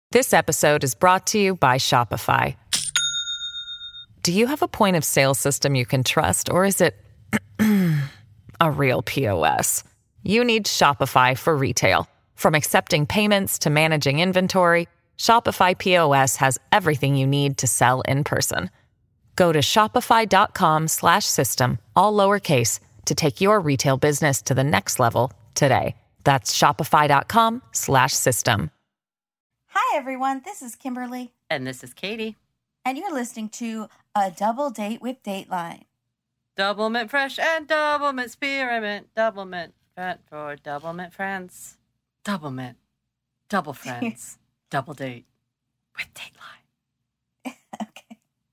This episode is brought to you by Shopify. Do you have a point of sale system you can trust, or is it a real POS? You need Shopify for retail. From accepting payments to managing inventory, Shopify POS has everything you need to sell in person. Go to shopify.com/system, all lowercase, to take your retail business to the next level today. That's shopify.com/system. Hi, everyone. This is Kimberly. And this is Katie. And you're listening to A Double Date with Dateline. Double mint fresh and double mint spearmint. Double mint fat for double mint friends. Double mint. Double friends. Double date with Dateline. Okay.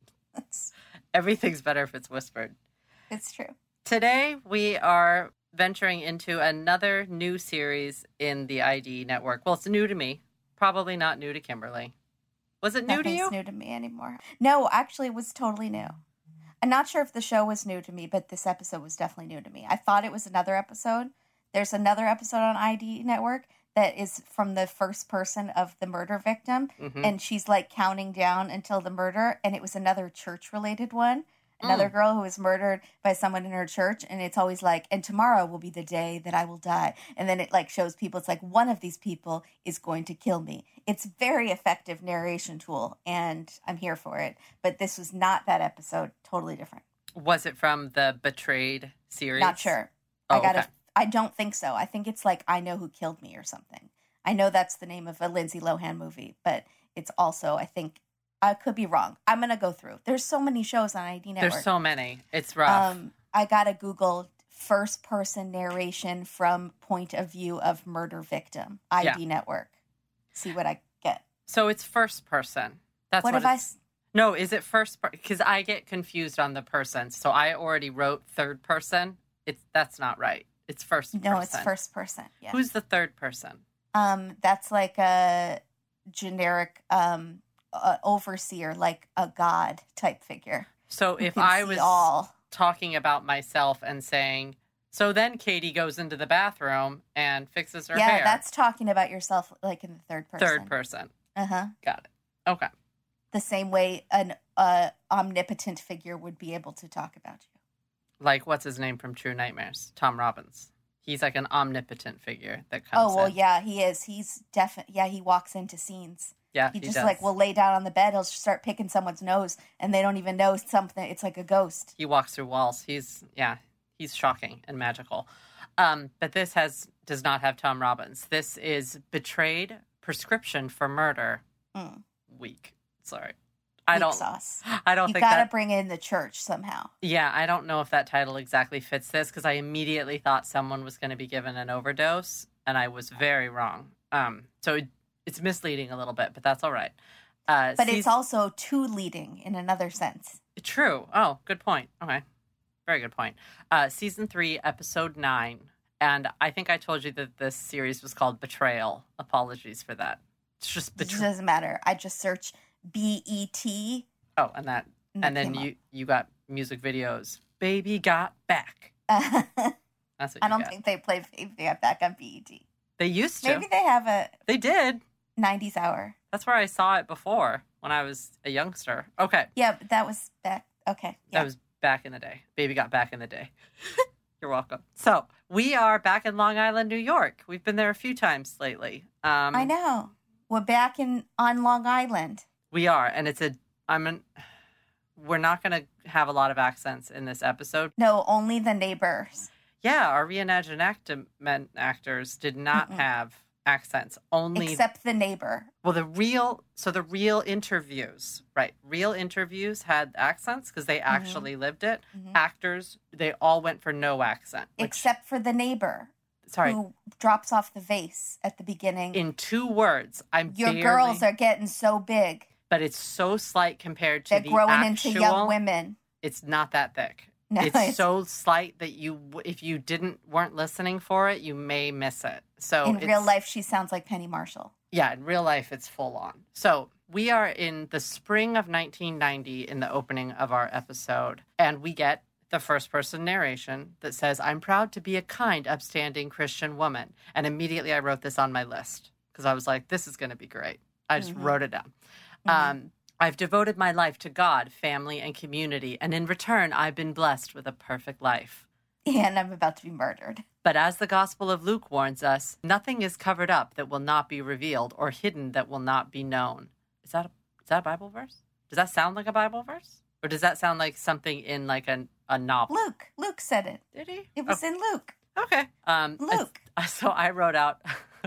Everything's better if it's whispered. It's true. Today, we are venturing into another new series in the ID network. Well, it's new to me. Probably not new to Kimberly. Was it new to you? Nothing's new to me anymore. No, actually, it was totally new. I'm not sure if the show was new to me, but this episode was definitely new to me. I thought it was another episode. There's another episode on ID Network that is from the first person of the murder victim, and she's like counting down until the murder, and it was another church-related one. Another girl who was murdered by someone in her church, and it's always like, and tomorrow will be the day that I will die. And then it like shows people, it's like, one of these people is going to kill me. It's very effective narration tool, and I'm here for it. But this was not that episode. Totally different. Was it from the Betrayed series? Not sure. Oh, I don't think so. I think it's like I Know Who Killed Me or something. I know that's the name of a Lindsay Lohan movie, but it's also, I think, I could be wrong. I'm going to go through. There's so many shows on ID Network. There's so many. It's rough. I got to Google first-person narration from point of view of murder victim, ID Network. See what I get. So it's first person. That's what have I... No, is it first person? Because I get confused on the person. So I already wrote third person. That's not right. It's first person. No, it's first person. Yeah. Who's the third person? That's like a generic... overseer, like a god type figure. So if I was talking about myself and saying, so then Katie goes into the bathroom and fixes her hair. Yeah, that's talking about yourself like in the third person. Third person. Uh-huh. Got it. Okay. The same way an omnipotent figure would be able to talk about you. Like, what's his name from True Nightmares? Tom Robbins. He's like an omnipotent figure that comes in. Oh, well, yeah, he is. He's definitely, he walks into scenes. Yeah, he just does. like will lay down on the bed. He'll start picking someone's nose, and they don't even know something. It's like a ghost. He walks through walls. He's shocking and magical. But this does not have Tom Robbins. This is Betrayed: Prescription for Murder. Weak. Sorry, sauce. I don't you think gotta bring in the church somehow. Yeah, I don't know if that title exactly fits this because I immediately thought someone was going to be given an overdose, and I was very wrong. So. It's misleading a little bit, but that's all right. But it's also too leading in another sense. True. Oh, good point. Okay. Very good point. Season 3, episode 9. And I think I told you that this series was called Betrayal. Apologies for that. It's just It doesn't matter. I just search B-E-T. Oh, and then you got music videos. Baby Got Back. That's what I don't think they play Baby Got Back on BET. They used to. Maybe they have They did. 90s hour. That's where I saw it before when I was a youngster. Okay. Yeah, but that was back. Okay. Yeah. That was back in the day. Baby Got Back in the day. You're welcome. So we are back in Long Island, New York. We've been there a few times lately. I know. We're back on Long Island. We are. And we're not going to have a lot of accents in this episode. No, only the neighbors. Yeah, our reenactment actors did not have accents. Only except the neighbor. Well, the real interviews, right? Real interviews had accents because they actually lived it. Actors, they all went for no accent, except for the neighbor. Who drops off the vase at the beginning. In 2 words, Your girls are getting so big. But it's so slight compared to They're growing into young women. It's not that thick. No, it's so slight that if you weren't listening for it, you may miss it. So in real life, she sounds like Penny Marshall. Yeah, in real life, it's full on. So we are in the spring of 1990 in the opening of our episode, and we get the first-person narration that says, "I'm proud to be a kind, upstanding Christian woman." And immediately I wrote this on my list because I was like, this is going to be great. I just wrote it down. I've devoted my life to God, family, and community, and in return, I've been blessed with a perfect life. And I'm about to be murdered. But as the Gospel of Luke warns us, nothing is covered up that will not be revealed or hidden that will not be known. Is that a Bible verse? Does that sound like a Bible verse? Or does that sound like something in like a novel? Luke said it. Did he? It was in Luke. Okay. Luke. So I wrote out,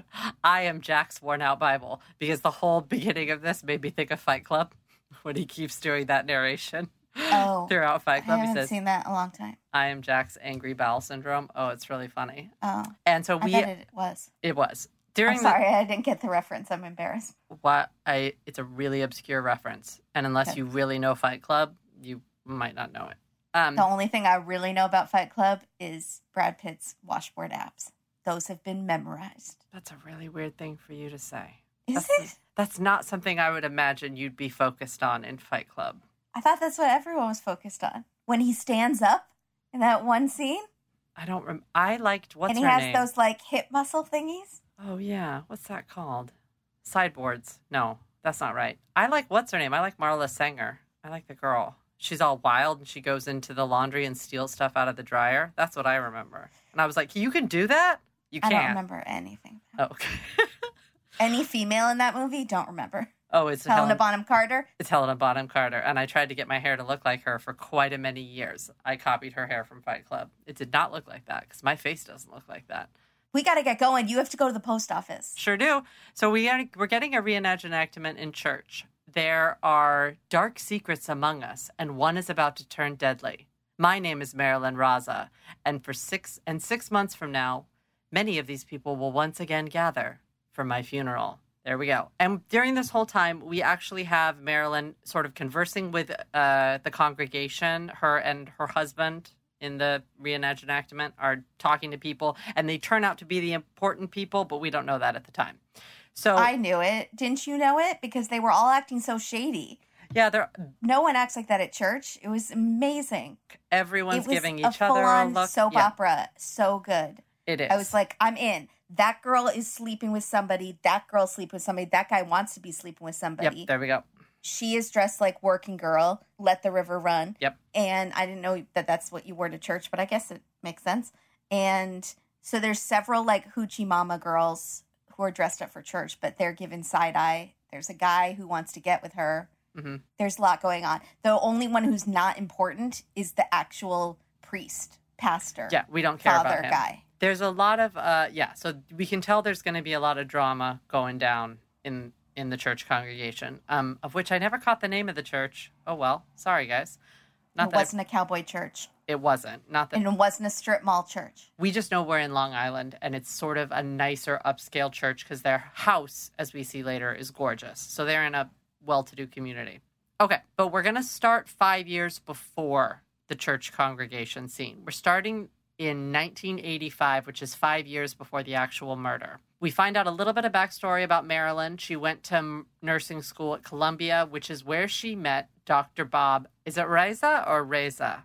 I am Jack's worn out Bible, because the whole beginning of this made me think of Fight Club when he keeps doing that narration throughout Fight Club. I haven't He says, seen that in a long time. I am Jack's angry bowel syndrome. Oh, it's really funny. Oh. And so I bet it was. It was. I'm sorry, I didn't get the reference. I'm embarrassed. It's a really obscure reference. And unless you really know Fight Club, you might not know it. The only thing I really know about Fight Club is Brad Pitt's washboard abs. Those have been memorized. That's a really weird thing for you to say. Is it? That's not something I would imagine you'd be focused on in Fight Club. I thought that's what everyone was focused on. When he stands up in that one scene. I liked what's her name? And he has those like hip muscle thingies. Oh, yeah. What's that called? Sideboards. No, that's not right. I like what's her name? I like Marla Sanger. I like the girl. She's all wild and she goes into the laundry and steals stuff out of the dryer. That's what I remember. And I was like, you can do that? You can't. I don't remember anything. Oh, okay. Any female in that movie? Don't remember. Oh, it's Helena Bonham Carter? It's Helena Bonham Carter. And I tried to get my hair to look like her for quite a many years. I copied her hair from Fight Club. It did not look like that because my face doesn't look like that. We got to get going. You have to go to the post office. Sure do. So we're getting a reenactment in church. There are dark secrets among us, and one is about to turn deadly. My name is Marilyn Raza, and 6 months from now, many of these people will once again gather for my funeral. There we go. And during this whole time, we actually have Marilyn sort of conversing with the congregation. Her and her husband in the reenactment are talking to people, and they turn out to be the important people, but we don't know that at the time. So I knew it. Didn't you know it? Because they were all acting so shady. Yeah, no one acts like that at church. It was amazing. Everyone's giving each other a look. Soap opera. So good. It is. I was like, I'm in. That girl is sleeping with somebody. That girl's sleeping with somebody. That guy wants to be sleeping with somebody. Yep, there we go. She is dressed like working girl. Let the river run. Yep. And I didn't know that that's what you wore to church, but I guess it makes sense. And so there's several like hoochie mama girls who are dressed up for church, but they're given side eye. There's a guy who wants to get with her. Mm-hmm. There's a lot going on. The only one who's not important is the actual priest, pastor. Yeah, we don't care about him. Guy. There's a lot of, so we can tell there's going to be a lot of drama going down in the church congregation, of which I never caught the name of the church. Oh, well, sorry, guys. It wasn't a cowboy church. It wasn't. And it wasn't a strip mall church. We just know we're in Long Island, and it's sort of a nicer upscale church because their house, as we see later, is gorgeous. So they're in a well-to-do community. Okay, but we're going to start 5 years before the church congregation scene. We're starting in 1985, which is 5 years before the actual murder. We find out a little bit of backstory about Marilyn. She went to nursing school at Columbia, which is where she met Dr. Bob. Is it Reza or Reza?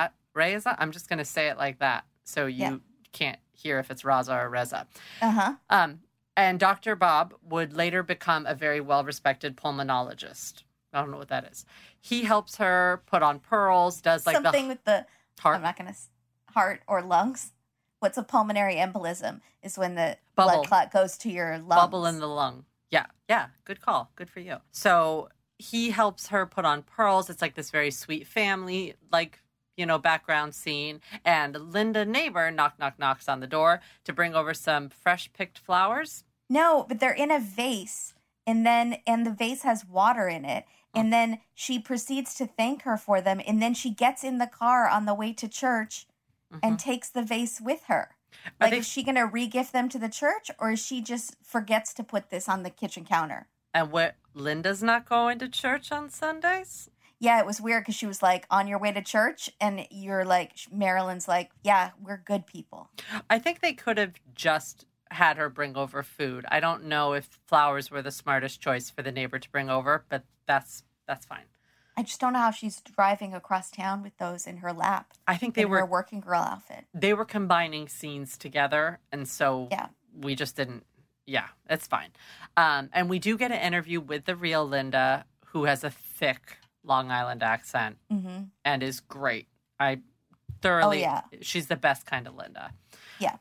Reza? I'm just going to say it like that so you can't hear if it's Raza or Reza. Uh-huh. And Dr. Bob would later become a very well-respected pulmonologist. I don't know what that is. He helps her put on pearls, does like something with the heart. I'm not going to heart or lungs. What's a pulmonary embolism is when the Bubble. blood clot goes to your lungs. Bubble in the lung. Yeah. Good call. Good for you. So he helps her put on pearls. It's like this very sweet family, like, background scene. And Linda neighbor knocks on the door to bring over some fresh picked flowers. No, but they're in a vase. And the vase has water in it. And then she proceeds to thank her for them. And then she gets in the car on the way to church and takes the vase with her. Like, is she going to re-gift them to the church, or is she just forgets to put this on the kitchen counter? And Linda's not going to church on Sundays? Yeah, it was weird because she was like, on your way to church, and you're like, Marilyn's like, yeah, we're good people. I think they could have just had her bring over food. I don't know if flowers were the smartest choice for the neighbor to bring over, but that's fine. I just don't know how she's driving across town with those in her lap. I think they were her working girl outfit. They were combining scenes together, and so we just didn't, Yeah, it's fine. And we do get an interview with the real Linda, who has a thick Long Island accent and is great. I thoroughly, she's the best kind of Linda. Yeah.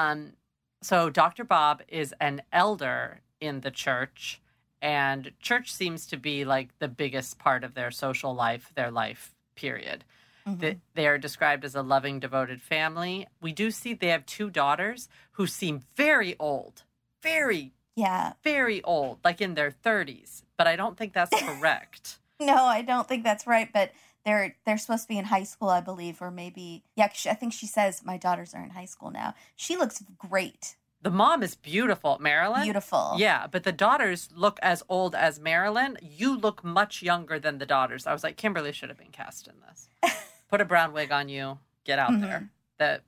So Dr. Bob is an elder in the church, and church seems to be like the biggest part of their social life, their life, period. They are described as a loving, devoted family. We do see they have 2 daughters who seem very old. Very old, like in their 30s. But I don't think that's correct. No, I don't think that's right. But they're supposed to be in high school, I believe, or maybe. Yeah, I think she says my daughters are in high school now. She looks great. The mom is beautiful, Marilyn. Beautiful. Yeah, but the daughters look as old as Marilyn. You look much younger than the daughters. I was like, Kimberly should have been cast in this. Put a brown wig on you. Get out there.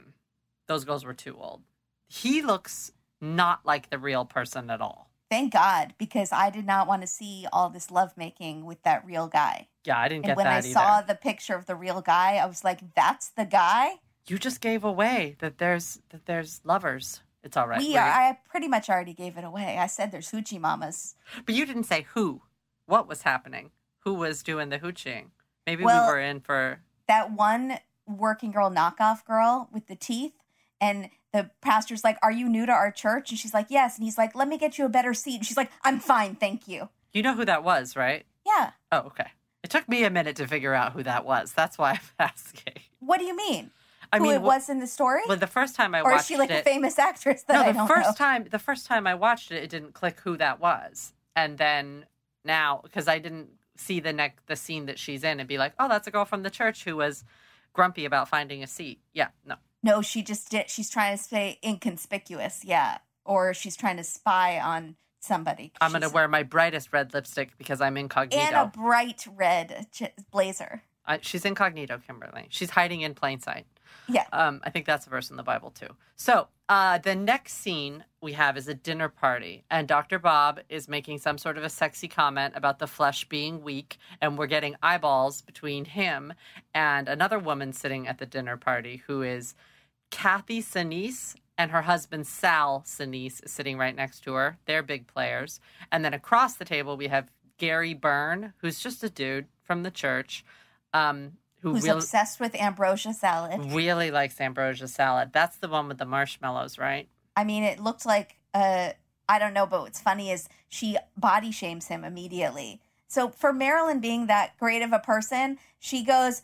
Those girls were too old. He looks not like the real person at all. Thank God, because I did not want to see all this lovemaking with that real guy. Yeah, I didn't get that either. When I saw the picture of the real guy, I was like, that's the guy? You just gave away that there's lovers. It's all right. I pretty much already gave it away. I said there's hoochie mamas. But you didn't say who. What was happening? Who was doing the hoochieing? Maybe we were in for... That one working girl knockoff girl with the teeth, and the pastor's like, are you new to our church? And she's like, yes. And he's like, let me get you a better seat. And she's like, I'm fine, thank you. You know who that was, right? Yeah. Oh, okay. It took me a minute to figure out who that was. That's why I'm asking. What do you mean? Who it was in the story? Well, the first time I watched it... Or is she like a famous actress that I don't know? The first time I watched it, it didn't click who that was. And then now, because I didn't see the scene that she's in and be like, oh, that's a girl from the church who was grumpy about finding a seat. Yeah, no. No, she's trying to stay inconspicuous, yeah. Or she's trying to spy on somebody. I'm going to wear my brightest red lipstick because I'm incognito. And a bright red blazer. She's incognito, Kimberly. She's hiding in plain sight. Yeah. I think that's a verse in the Bible, too. So the next scene we have is a dinner party, and Dr. Bob is making some sort of a sexy comment about the flesh being weak, and we're getting eyeballs between him and another woman sitting at the dinner party who is Kathy Sinise, and her husband Sal Sinise is sitting right next to her. They're big players. And then across the table we have Gary Byrne, who's just a dude from the church, who's obsessed with ambrosia salad. Really likes ambrosia salad. That's the one with the marshmallows, right? I mean, it looked like, I don't know, but what's funny is she body shames him immediately. So for Marilyn being that great of a person, she goes,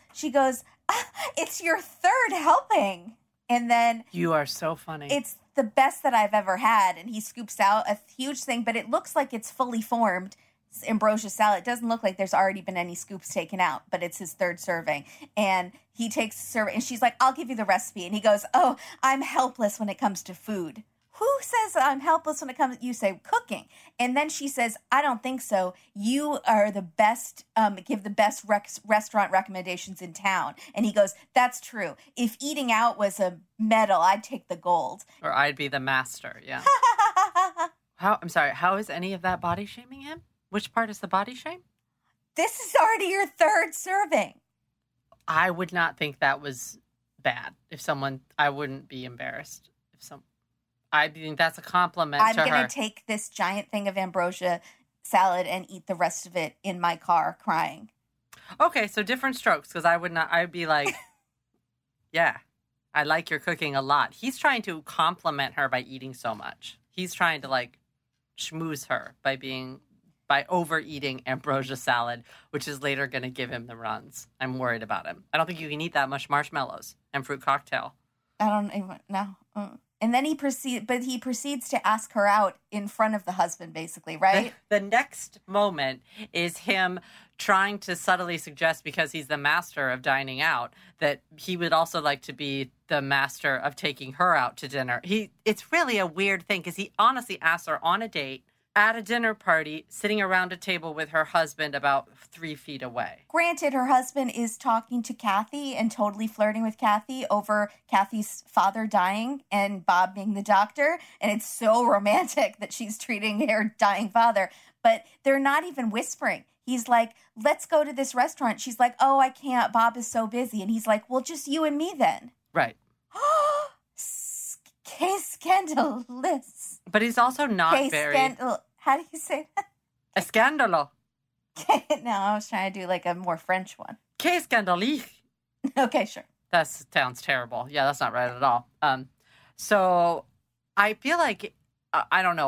it's your third helping. And then... You are so funny. It's the best that I've ever had. And he scoops out a huge thing, but it looks like it's fully formed. Ambrosia salad. It doesn't look like there's already been any scoops taken out, but it's his third serving. And he takes a serving, and she's like, I'll give you the recipe. And he goes, oh, I'm helpless when it comes to food. Who says I'm helpless when it comes to, you say, cooking? And then she says, I don't think so. You are the best, give the best restaurant recommendations in town. And he goes, that's true. If eating out was a medal, I'd take the gold. Or I'd be the master, yeah. I'm sorry, how is any of that body shaming him? Which part is the body shame? This is already your third serving. I would not think that was bad. I wouldn't be embarrassed. I think that's a compliment to her. I'm going to take this giant thing of ambrosia salad and eat the rest of it in my car crying. Okay, so different strokes, because I'd be like, yeah, I like your cooking a lot. He's trying to compliment her by eating so much. He's trying to like schmooze her by overeating ambrosia salad, which is later going to give him the runs. I'm worried about him. I don't think you can eat that much marshmallows and fruit cocktail. I don't even know. And then he proceeds to ask her out in front of the husband, basically, right? The next moment is him trying to subtly suggest, because he's the master of dining out, that he would also like to be the master of taking her out to dinner. It's really a weird thing, because he honestly asks her on a date at a dinner party, sitting around a table with her husband about 3 feet away. Granted, her husband is talking to Kathy and totally flirting with Kathy over Kathy's father dying and Bob being the doctor. And it's so romantic that she's treating her dying father. But they're not even whispering. He's like, let's go to this restaurant. She's like, oh, I can't. Bob is so busy. And he's like, well, just you and me then. Right. Que scandalous. But he's also not Que very... How do you say that? Escandalo. No, I was trying to do like a more French one. Que scandalique. Okay, sure. That sounds terrible. Yeah, that's not right at all. So I feel like, I don't know,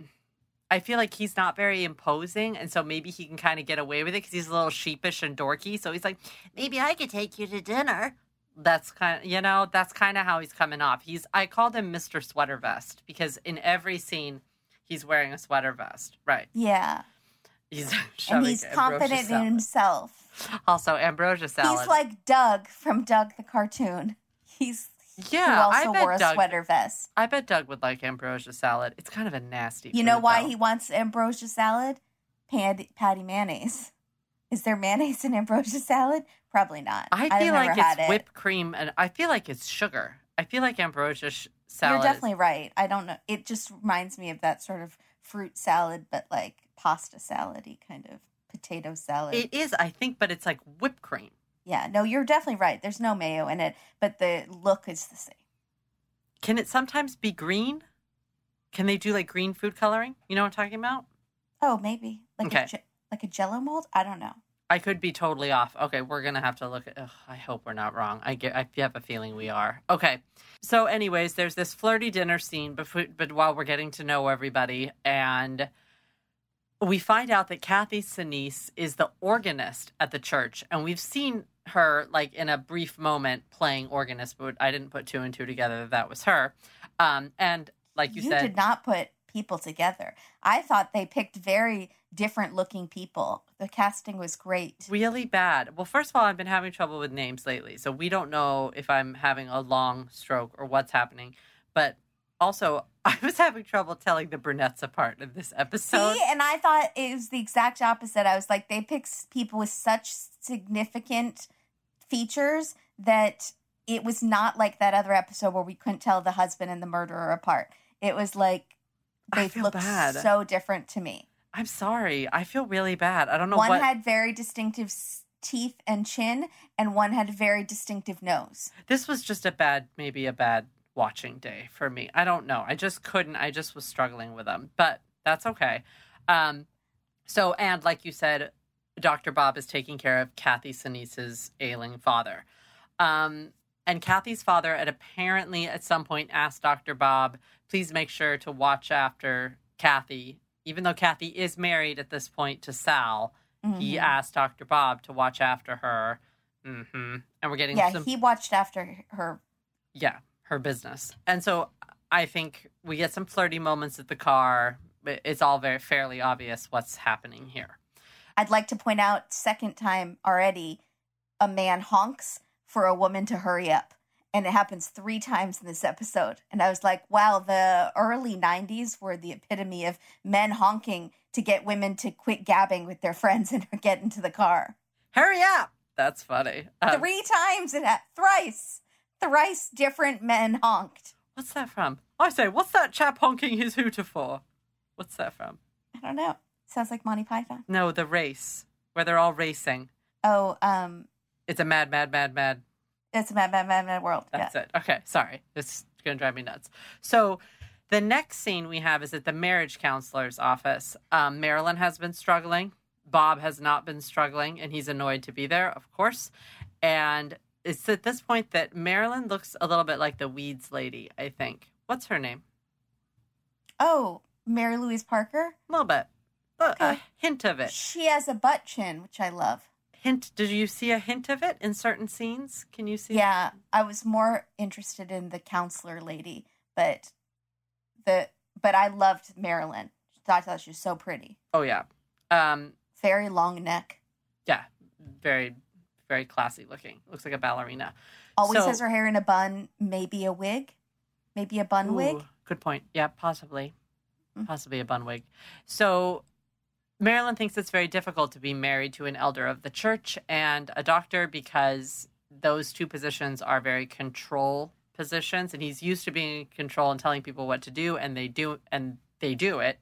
I feel like he's not very imposing, and so maybe he can kind of get away with it because he's a little sheepish and dorky. So he's like, maybe I could take you to dinner. That's kind of, that's kind of how he's coming off. I called him Mr. Sweater Vest because in every scene he's wearing a sweater vest. Right. Yeah. He's and he's confident in himself. Also, ambrosia salad. He's like Doug from Doug the cartoon. Who also wore a sweater vest. I bet Doug would like ambrosia salad. It's kind of a nasty You know food, why though. he wants ambrosia salad? Patty mayonnaise. Is there mayonnaise in ambrosia salad? Probably not. I feel like it's whipped cream, and I feel like it's sugar. I feel like ambrosia salad. You're definitely right. I don't know. It just reminds me of that sort of fruit salad, but like pasta salad-y kind of potato salad. It is, I think, but it's like whipped cream. Yeah, no, you're definitely right. There's no mayo in it, but the look is the same. Can it sometimes be green? Can they do like green food coloring? You know what I'm talking about? Oh, maybe. Like Okay. like a Jell-O mold? I don't know. I could be totally off. Okay, we're going to have to look at... Ugh, I hope we're not wrong. I have a feeling we are. Okay. So anyways, there's this flirty dinner scene but while we're getting to know everybody, and we find out that Kathy Sinise is the organist at the church, and we've seen her like in a brief moment playing organist, but I didn't put two and two together that was her. And like you said... You did not put people together. I thought they picked very different looking people. The casting was great. Really bad. Well, first of all, I've been having trouble with names lately, so we don't know if I'm having a long stroke or what's happening. But also, I was having trouble telling the brunettes apart in this episode. See, and I thought it was the exact opposite. I was like, they picked people with such significant features that it was not like that other episode where we couldn't tell the husband and the murderer apart. It was like they looked so different to me. I'm sorry. I feel really bad. I don't know One had very distinctive teeth and chin, and one had a very distinctive nose. This was just maybe a bad watching day for me. I don't know. I just couldn't. I just was struggling with them. But that's okay. So, and like you said, Dr. Bob is taking care of Kathy Sinise's ailing father. And Kathy's father had apparently at some point asked Dr. Bob, please make sure to watch after Kathy. Even though Kathy is married at this point to Sal, he asked Dr. Bob to watch after her. Mm-hmm. And we're getting he watched after her. Yeah, her business. And so I think we get some flirty moments at the car. It's all very fairly obvious what's happening here. I'd like to point out, second time already, a man honks for a woman to hurry up. And it happens 3 times in this episode. And I was like, wow, the early 90s were the epitome of men honking to get women to quit gabbing with their friends and get into the car. Hurry up! That's funny. 3 times, thrice different men honked. What's that from? I say, what's that chap honking his hooter for? What's that from? I don't know. Sounds like Monty Python. No, The Race, where they're all racing. Oh, It's a mad It's a mad world. That's it. Okay, sorry. It's going to drive me nuts. So the next scene we have is at the marriage counselor's office. Marilyn has been struggling. Bob has not been struggling, and he's annoyed to be there, of course. And it's at this point that Marilyn looks a little bit like the Weeds lady, I think. What's her name? Oh, Mary Louise Parker? A little bit. Okay. A hint of it. She has a butt chin, which I love. Did you see a hint of it in certain scenes? Can you see? Yeah, I was more interested in the counselor lady, but I loved Marilyn. I thought she was so pretty. Oh yeah. Very long neck. Yeah, very, very classy looking. Looks like a ballerina. Always has her hair in a bun, maybe a wig, maybe a bun wig. Good point. Yeah, possibly a bun wig. So Marilyn thinks it's very difficult to be married to an elder of the church and a doctor because those two positions are very control positions, and he's used to being in control and telling people what to do, and they do it.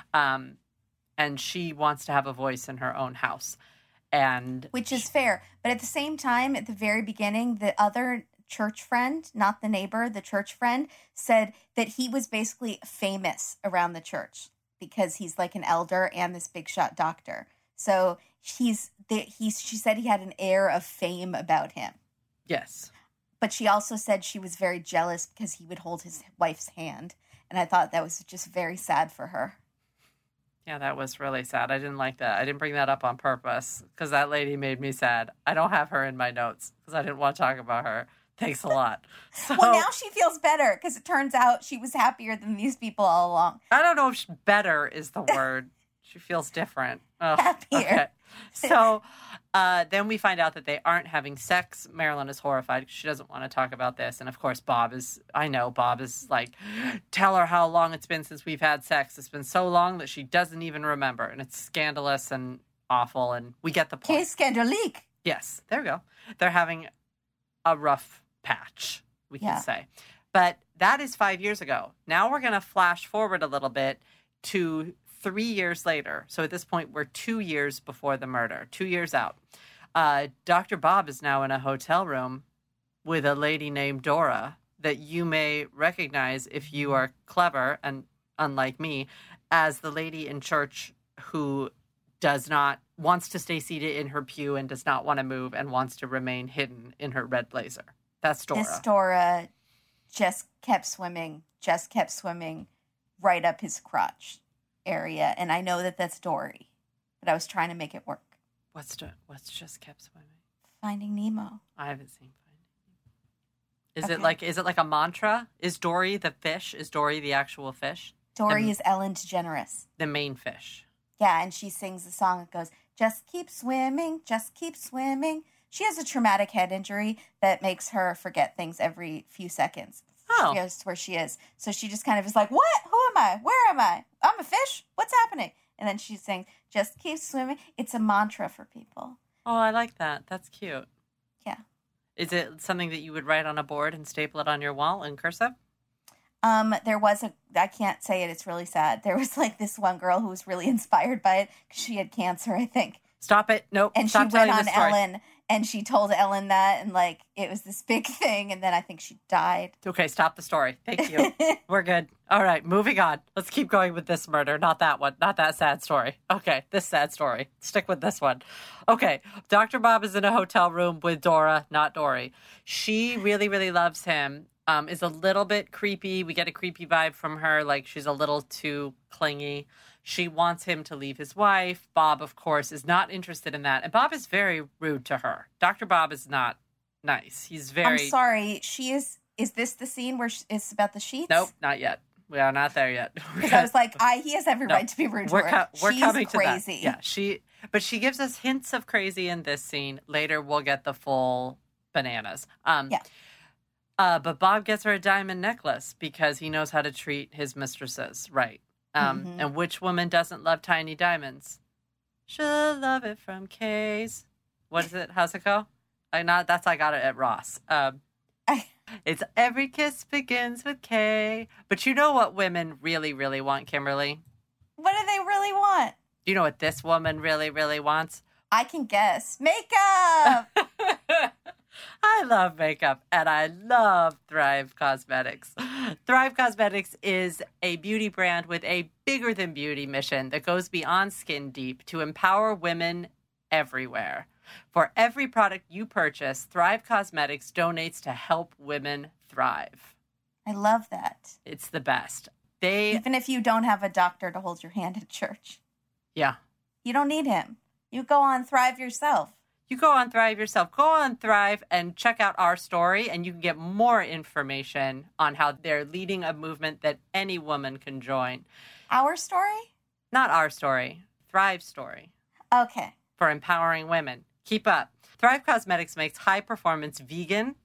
And she wants to have a voice in her own house, which is fair. But at the same time, at the very beginning, the other church friend, not the neighbor, the church friend, said that he was basically famous around the church because he's like an elder and this big shot doctor. So she said he had an air of fame about him. Yes. But she also said she was very jealous because he would hold his wife's hand. And I thought that was just very sad for her. Yeah, that was really sad. I didn't like that. I didn't bring that up on purpose because that lady made me sad. I don't have her in my notes because I didn't want to talk about her. Thanks a lot. So, well, now she feels better because it turns out she was happier than these people all along. I don't know if better is the word. She feels different. Ugh, happier. Okay. So then we find out that they aren't having sex. Marilyn is horrified because she doesn't want to talk about this. And of course, Bob is like, tell her how long it's been since we've had sex. It's been so long that she doesn't even remember. And it's scandalous and awful. And we get the point. Case scandalique. Yes, there we go. They're having a rough patch, we can say. But that is 5 years ago. Now we're going to flash forward a little bit to 3 years later. So at this point, we're 2 years before the murder, 2 years out. Dr. Bob is now in a hotel room with a lady named Dora that you may recognize if you are clever and unlike me as the lady in church who wants to stay seated in her pew and does not want to move and wants to remain hidden in her red blazer. That's Dora. This Dora just kept swimming right up his crotch area. And I know that that's Dory, but I was trying to make it work. What's just kept swimming? Finding Nemo. I haven't seen Finding Nemo. Is it like a mantra? Is Dory the fish? Is Dory the actual fish? Dory is Ellen DeGeneres. The main fish. Yeah, and she sings the song that goes, just keep swimming, just keep swimming. She has a traumatic head injury that makes her forget things every few seconds. Oh. She goes to where she is. So she just kind of is like, what? Who am I? Where am I? I'm a fish? What's happening? And then she's saying, just keep swimming. It's a mantra for people. Oh, I like that. That's cute. Yeah. Is it something that you would write on a board and staple it on your wall in cursive? There was I can't say it, it's really sad. There was like this one girl who was really inspired by it because she had cancer, I think. Stop it. Nope. And Stop she went telling on Ellen and she told Ellen that, and like it was this big thing, and then I think she died. Okay, stop the story. Thank you. We're good. All right, moving on. Let's keep going with this murder, not that one, not that sad story. Okay, this sad story. Stick with this one. Okay, Dr. Bob is in a hotel room with Dora, not Dory. She really, really loves him. Is a little bit creepy. We get a creepy vibe from her, like she's a little too clingy. She wants him to leave his wife. Bob, of course, is not interested in that. And Bob is very rude to her. Dr. Bob is not nice. He's very... I'm sorry. Is this the scene where it's about the sheets? Nope, not yet. We are not there yet. Because I was like, he has every right to be rude to her. We're She's coming crazy. to that. Yeah, but she gives us hints of crazy in this scene. Later, we'll get the full bananas. But Bob gets her a diamond necklace because he knows how to treat his mistresses right. And which woman doesn't love tiny diamonds? She'll love it from Kay's. What is it? How's it go? I got it at Ross. It's every kiss begins with K. But you know what women really, really want, Kimberly? What do they really want? Do you know what this woman really, really wants? I can guess. Makeup! I love makeup, and I love Thrive Cosmetics. Thrive Cosmetics is a beauty brand with a bigger-than-beauty mission that goes beyond skin deep to empower women everywhere. For every product you purchase, Thrive Cosmetics donates to help women thrive. I love that. It's the best. Even if you don't have a doctor to hold your hand at church. Yeah. You don't need him. You go on Thrive yourself. You go on Thrive yourself. Go on Thrive and check out our story, and you can get more information on how they're leading a movement that any woman can join. Our story? Not our story. Thrive's story. Okay. For empowering women. Keep up. Thrive Cosmetics makes high-performance vegan,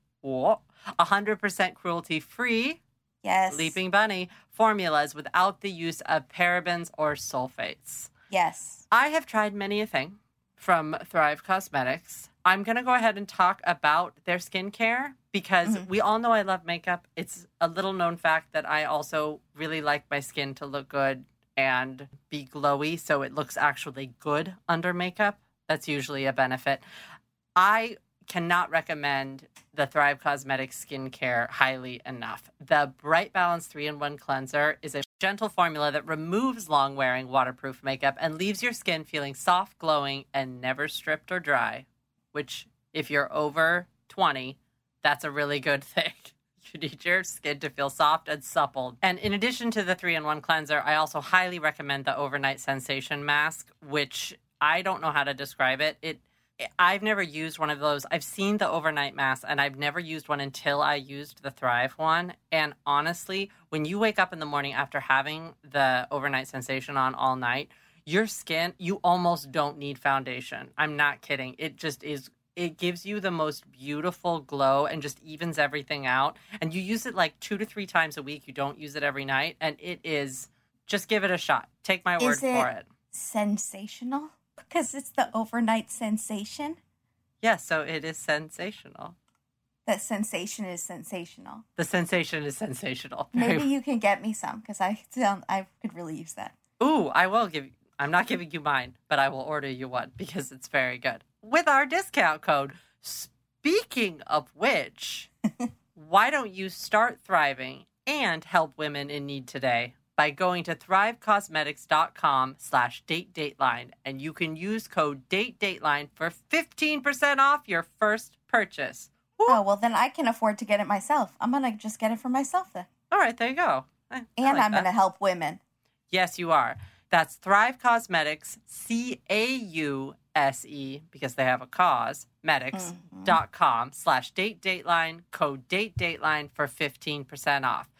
100% cruelty-free, yes, Leaping Bunny formulas without the use of parabens or sulfates. Yes. I have tried many a thing from Thrive Cosmetics. I'm going to go ahead and talk about their skincare because we all know I love makeup. It's a little known fact that I also really like my skin to look good and be glowy, so it looks actually good under makeup. That's usually a benefit. I cannot recommend the Thrive Causemetics skincare highly enough. The Bright Balance 3-in-1 Cleanser is a gentle formula that removes long-wearing waterproof makeup and leaves your skin feeling soft, glowing, and never stripped or dry, which, if you're over 20, that's a really good thing. You need your skin to feel soft and supple. And in addition to the 3-in-1 cleanser, I also highly recommend the Overnight Sensation Mask, which I don't know how to describe it. I've never used one of those. I've seen the overnight mask, and I've never used one until I used the Thrive one. And honestly, when you wake up in the morning after having the Overnight Sensation on all night, your skin, you almost don't need foundation. I'm not kidding. It just is. It gives you the most beautiful glow and just evens everything out. And you use it like 2 to 3 times a week. You don't use it every night. And it is, just give it a shot. Take my word for it. Sensational? Because it's the Overnight Sensation? Yes, so it is sensational. The sensation is sensational. The sensation is sensational. Maybe you can get me some, because I could really use that. Ooh, I will give you. I'm not giving you mine, but I will order you one because it's very good. With our discount code. Speaking of which, why don't you start thriving and help women in need today by going to thrivecosmetics.com/datedateline, and you can use code datedateline for 15% off your first purchase. Woo! Oh, well, then I can afford to get it myself. I'm going to just get it for myself then. All right, there you go. I and like I'm going to help women. Yes, you are. That's Thrive Cosmetics, CAUSE, because they have a cause, medics.com/datedateline, code datedateline for 15% off.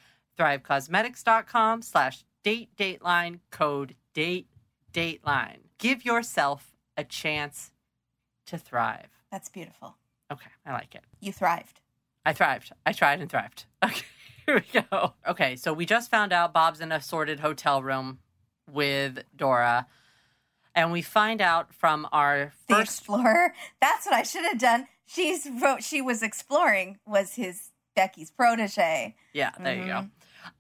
ThriveCosmetics.com/datedateline, code datedateline. Give yourself a chance to thrive. That's beautiful. Okay, I like it. You thrived. I thrived. I tried and thrived. Okay, here we go. Okay, so we just found out Bob's in a sorted hotel room with Dora, and we find out from our The first explorer. That's what I should have done. She was exploring was Becky's protege. Yeah, there you go.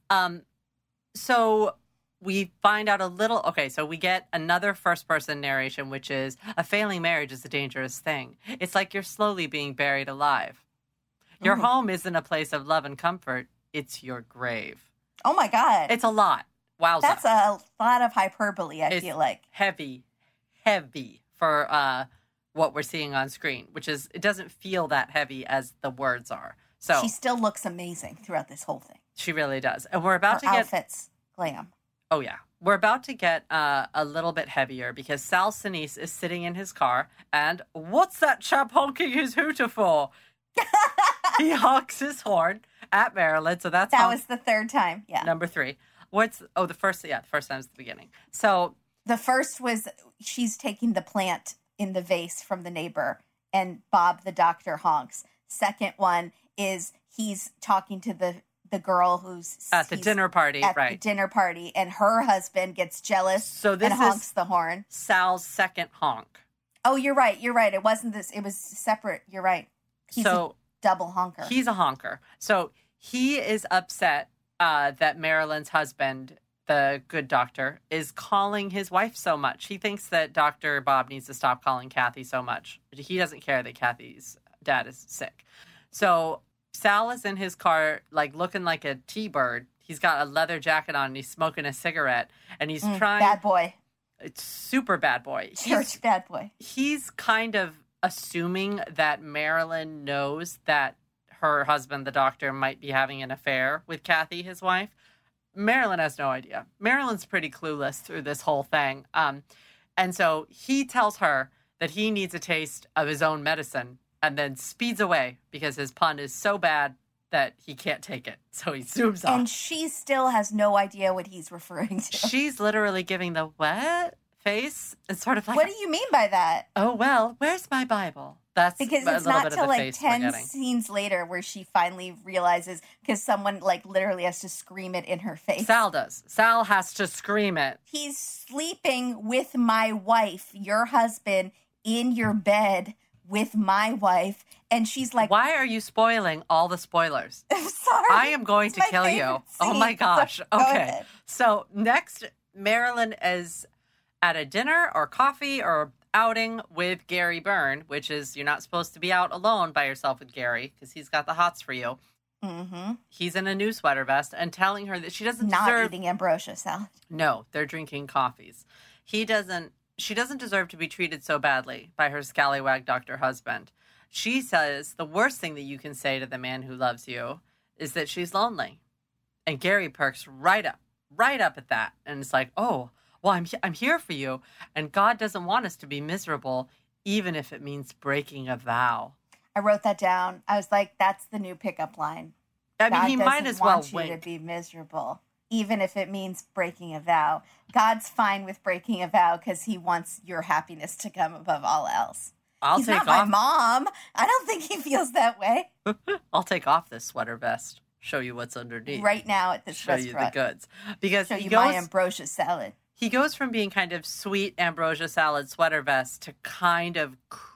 So we find out a little. Okay, so we get another first-person narration, which is a failing marriage is a dangerous thing. It's like you're slowly being buried alive. Your home isn't a place of love and comfort. It's your grave. Oh my God. It's a lot. Wowza. That's a lot of hyperbole, I feel like. Heavy for what we're seeing on screen, which is, it doesn't feel that heavy as the words are. So she still looks amazing throughout this whole thing. She really does. And we're about Her to get... outfits, glam. Oh, yeah. We're about to get a little bit heavier because Sal Sinise is sitting in his car, and what's that chap honking his hooter for? He honks his horn at Marilyn, so that was the third time, yeah. Number 3. The first time's the beginning. So the first was she's taking the plant in the vase from the neighbor, and Bob the doctor honks. Second one is he's talking to the girl who's at the dinner party, the dinner party, and her husband gets jealous and honks the horn. Sal's second honk. Oh, you're right. It wasn't this. It was separate. You're right. He's a double honker. He's a honker. So he is upset that Marilyn's husband, the good doctor, is calling his wife so much. He thinks that Dr. Bob needs to stop calling Kathy so much. He doesn't care that Kathy's dad is sick. So Sal is in his car, like looking like a T-bird. He's got a leather jacket on and he's smoking a cigarette. And he's trying... Bad boy. It's super bad boy. Church bad boy. He's kind of assuming that Marilyn knows that her husband, the doctor, might be having an affair with Kathy, his wife. Marilyn has no idea. Marilyn's pretty clueless through this whole thing. And so he tells her that he needs a taste of his own medicine and then speeds away because his pun is so bad that he can't take it. So he zooms off. And she still has no idea what he's referring to. She's literally giving the what face. It's sort of like... What do you mean by that? Oh, well, where's my Bible? That's because it's not till like 10 scenes later where she finally realizes, because someone like literally has to scream it in her face. Sal does. Sal has to scream it. He's sleeping with my wife, your husband, in your bed with my wife. And she's like, why are you spoiling all the spoilers? I'm sorry. I am going to kill you. Scene. Oh my gosh. Okay. Ahead. So next, Marilyn is at a dinner or coffee or outing with Gary Byrne, which is you're not supposed to be out alone by yourself with Gary because he's got the hots for you. Mm-hmm. He's in a new sweater vest and telling her that she doesn't not deserve... eating ambrosia salad. No, they're drinking coffees. She doesn't deserve to be treated so badly by her scallywag doctor husband. She says the worst thing that you can say to the man who loves you is that she's lonely. And Gary perks right up at that. And it's like, oh, well, I'm here for you. And God doesn't want us to be miserable, even if it means breaking a vow. I wrote that down. I was like, that's the new pickup line. I mean, he might as well want you to be miserable, even if it means breaking a vow. God's fine with breaking a vow because he wants your happiness to come above all else. He's not my mom. I don't think he feels that way. I'll take off this sweater vest. Show you what's underneath. Right now at this restaurant. Show you the goods. Because show you my ambrosia salad. He goes from being kind of sweet ambrosia salad sweater vest to kind of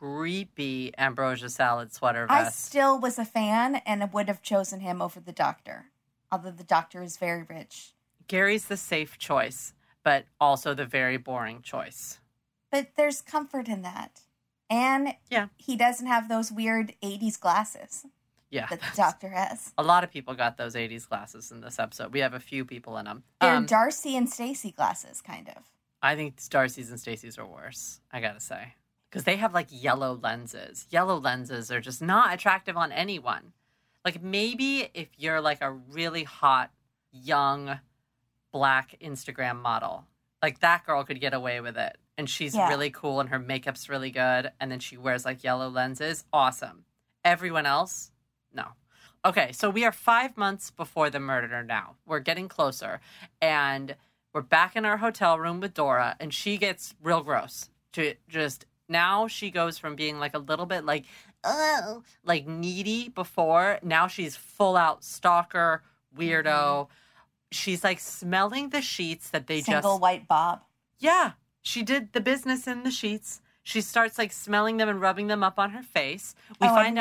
creepy ambrosia salad sweater vest. I still was a fan and would have chosen him over the doctor, although the doctor is very rich. Gary's the safe choice, but also the very boring choice. But there's comfort in that. And he doesn't have those weird 80s glasses that the doctor has. A lot of people got those 80s glasses in this episode. We have a few people in them. They're Darcy and Stacy glasses, kind of. I think Darcy's and Stacy's are worse, I gotta say. Because they have, like, yellow lenses. Yellow lenses are just not attractive on anyone. Like, maybe if you're, like, a really hot, young, black Instagram model. Like, that girl could get away with it. And she's really cool and her makeup's really good. And then she wears, like, yellow lenses. Awesome. Everyone else? No. Okay, so we are 5 months before the murder now. We're getting closer. And we're back in our hotel room with Dora. And she gets real gross. To just, now she goes from being, like, a little bit, like, oh, like, needy before. Now she's full out stalker, weirdo. Mm-hmm. She's, like, smelling the sheets that they Single white Bob. Yeah. She did the business in the sheets. She starts, like, smelling them and rubbing them up on her face. We find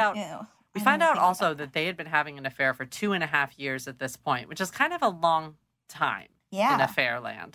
out also that they had been having an affair for 2.5 years at this point, which is kind of a long time in affair land.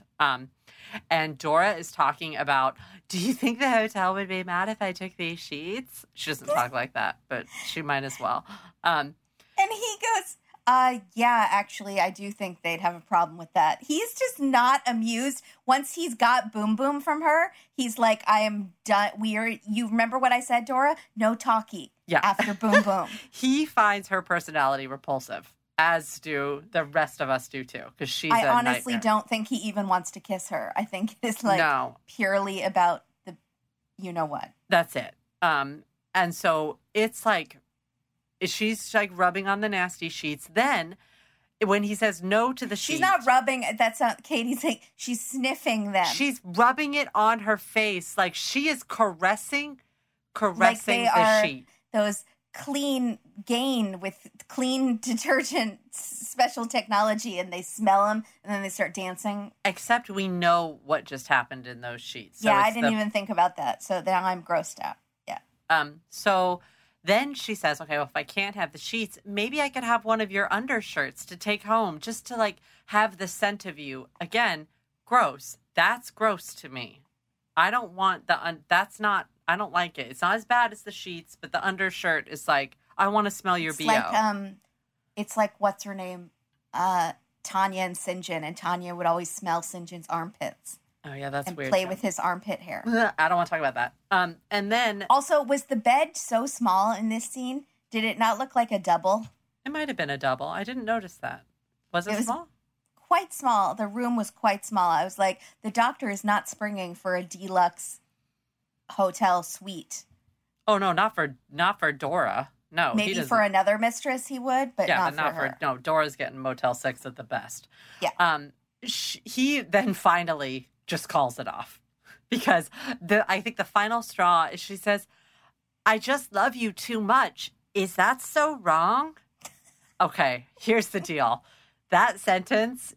And Dora is talking about, do you think the hotel would be mad if I took these sheets? She doesn't talk like that, but she might as well. And he goes... yeah, actually, I do think they'd have a problem with that. He's just not amused. Once he's got Boom Boom from her, he's like, I am done. You remember what I said, Dora? No talkie. Yeah. After Boom Boom. He finds her personality repulsive, as do the rest of us do too, because she's a I honestly nightmare. Don't think he even wants to kiss her. I think it's like purely about the you-know-what. That's it. And so it's like, she's like rubbing on the nasty sheets. Then when he says no to the sheets. She's not rubbing. That's not Katie's saying. She's sniffing them. She's rubbing it on her face. Like she is caressing like they the are sheet. Those clean Gain with clean detergent special technology, and they smell them and then they start dancing. Except we know what just happened in those sheets. So I didn't even think about that. So now I'm grossed out. Yeah. So then she says, okay, well, if I can't have the sheets, maybe I could have one of your undershirts to take home just to, like, have the scent of you. Again, gross. That's gross to me. I don't want I don't like it. It's not as bad as the sheets, but the undershirt is like, I want to smell your BO. It's like, what's her name? Tanya and Sinjin. And Tanya would always smell Sinjin's armpits. Oh, yeah, that's weird. And play with his armpit hair. I don't want to talk about that. And then... Also, was the bed so small in this scene? Did it not look like a double? It might have been a double. I didn't notice that. Was it small? Quite small. The room was quite small. I was like, the doctor is not springing for a deluxe hotel suite. Oh, no, not for Dora. No, maybe for another mistress he would, but not for her. No, Dora's getting Motel 6 at the best. Yeah. He then finally just calls it off because I think the final straw is she says, I just love you too much. Is that so wrong? Okay, here's the deal. That sentence,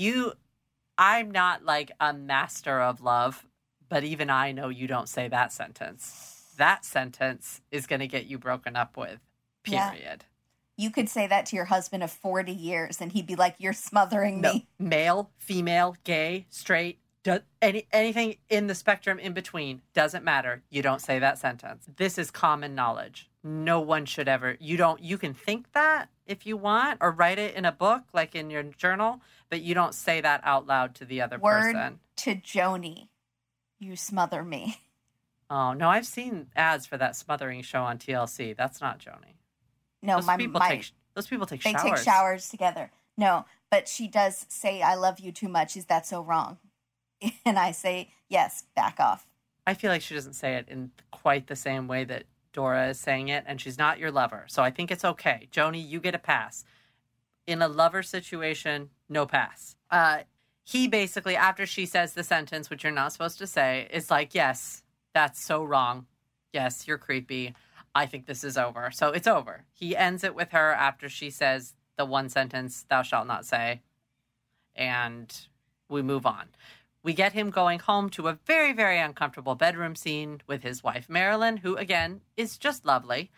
I'm not like a master of love, but even I know you don't say that sentence. That sentence is going to get you broken up with, period. Yeah. You could say that to your husband of 40 years and he'd be like, you're smothering me. Male, female, gay, straight, Anything in the spectrum in between doesn't matter. You don't say that sentence. This is common knowledge. No one should ever. You can think that if you want or write it in a book, like in your journal, but you don't say that out loud to the other person. Word to Joni, you smother me. Oh, no, I've seen ads for that smothering show on TLC. That's not Joni. No, those people take showers. They take showers together. No, but she does say, I love you too much. Is that so wrong? And I say, yes, back off. I feel like she doesn't say it in quite the same way that Dora is saying it, and she's not your lover. So I think it's okay. Joni, you get a pass. In a lover situation, no pass. He basically, after she says the sentence, which you're not supposed to say, is like, yes, that's so wrong. Yes, you're creepy. I think this is over. So it's over. He ends it with her after she says the one sentence, thou shalt not say. And we move on. We get him going home to a very, very uncomfortable bedroom scene with his wife, Marilyn, who, again, is just lovely.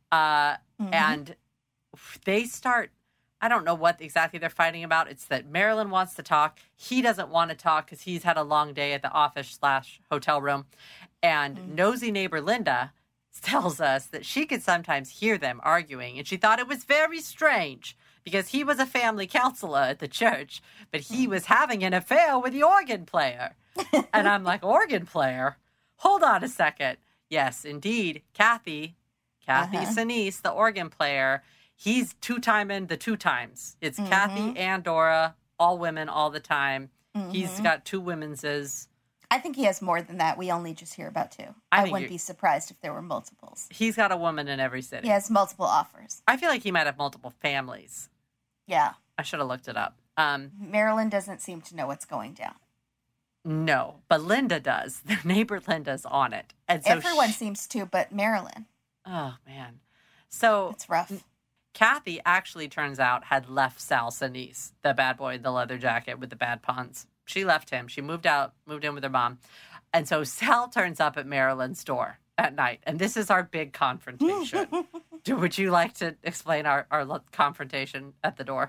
And they start, I don't know what exactly they're fighting about. It's that Marilyn wants to talk. He doesn't want to talk because he's had a long day at the office/hotel room. And nosy neighbor Linda tells us that she could sometimes hear them arguing. And she thought it was very strange because he was a family counselor at the church, but he was having an affair with the organ player. And I'm like, organ player? Hold on a second. Yes, indeed. Kathy Sinise, the organ player, he's two-timing the two times. It's Kathy and Dora, all women all the time. He's got two women's. I think he has more than that. We only just hear about two. I wouldn't be surprised if there were multiples. He's got a woman in every city. He has multiple offers. I feel like he might have multiple families. Yeah. I should have looked it up. Marilyn doesn't seem to know what's going down. No, but Linda does. Their neighbor Linda's on it. And so everyone seems to, but Marilyn. Oh, man. So it's rough. Kathy actually turns out had left Sal Sinise, the bad boy in the leather jacket with the bad puns. She left him. She moved in with her mom. And so Sal turns up at Marilyn's door at night. And this is our big confrontation. Would you like to explain our confrontation at the door?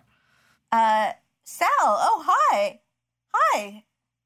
Sal, oh, hi. Hi.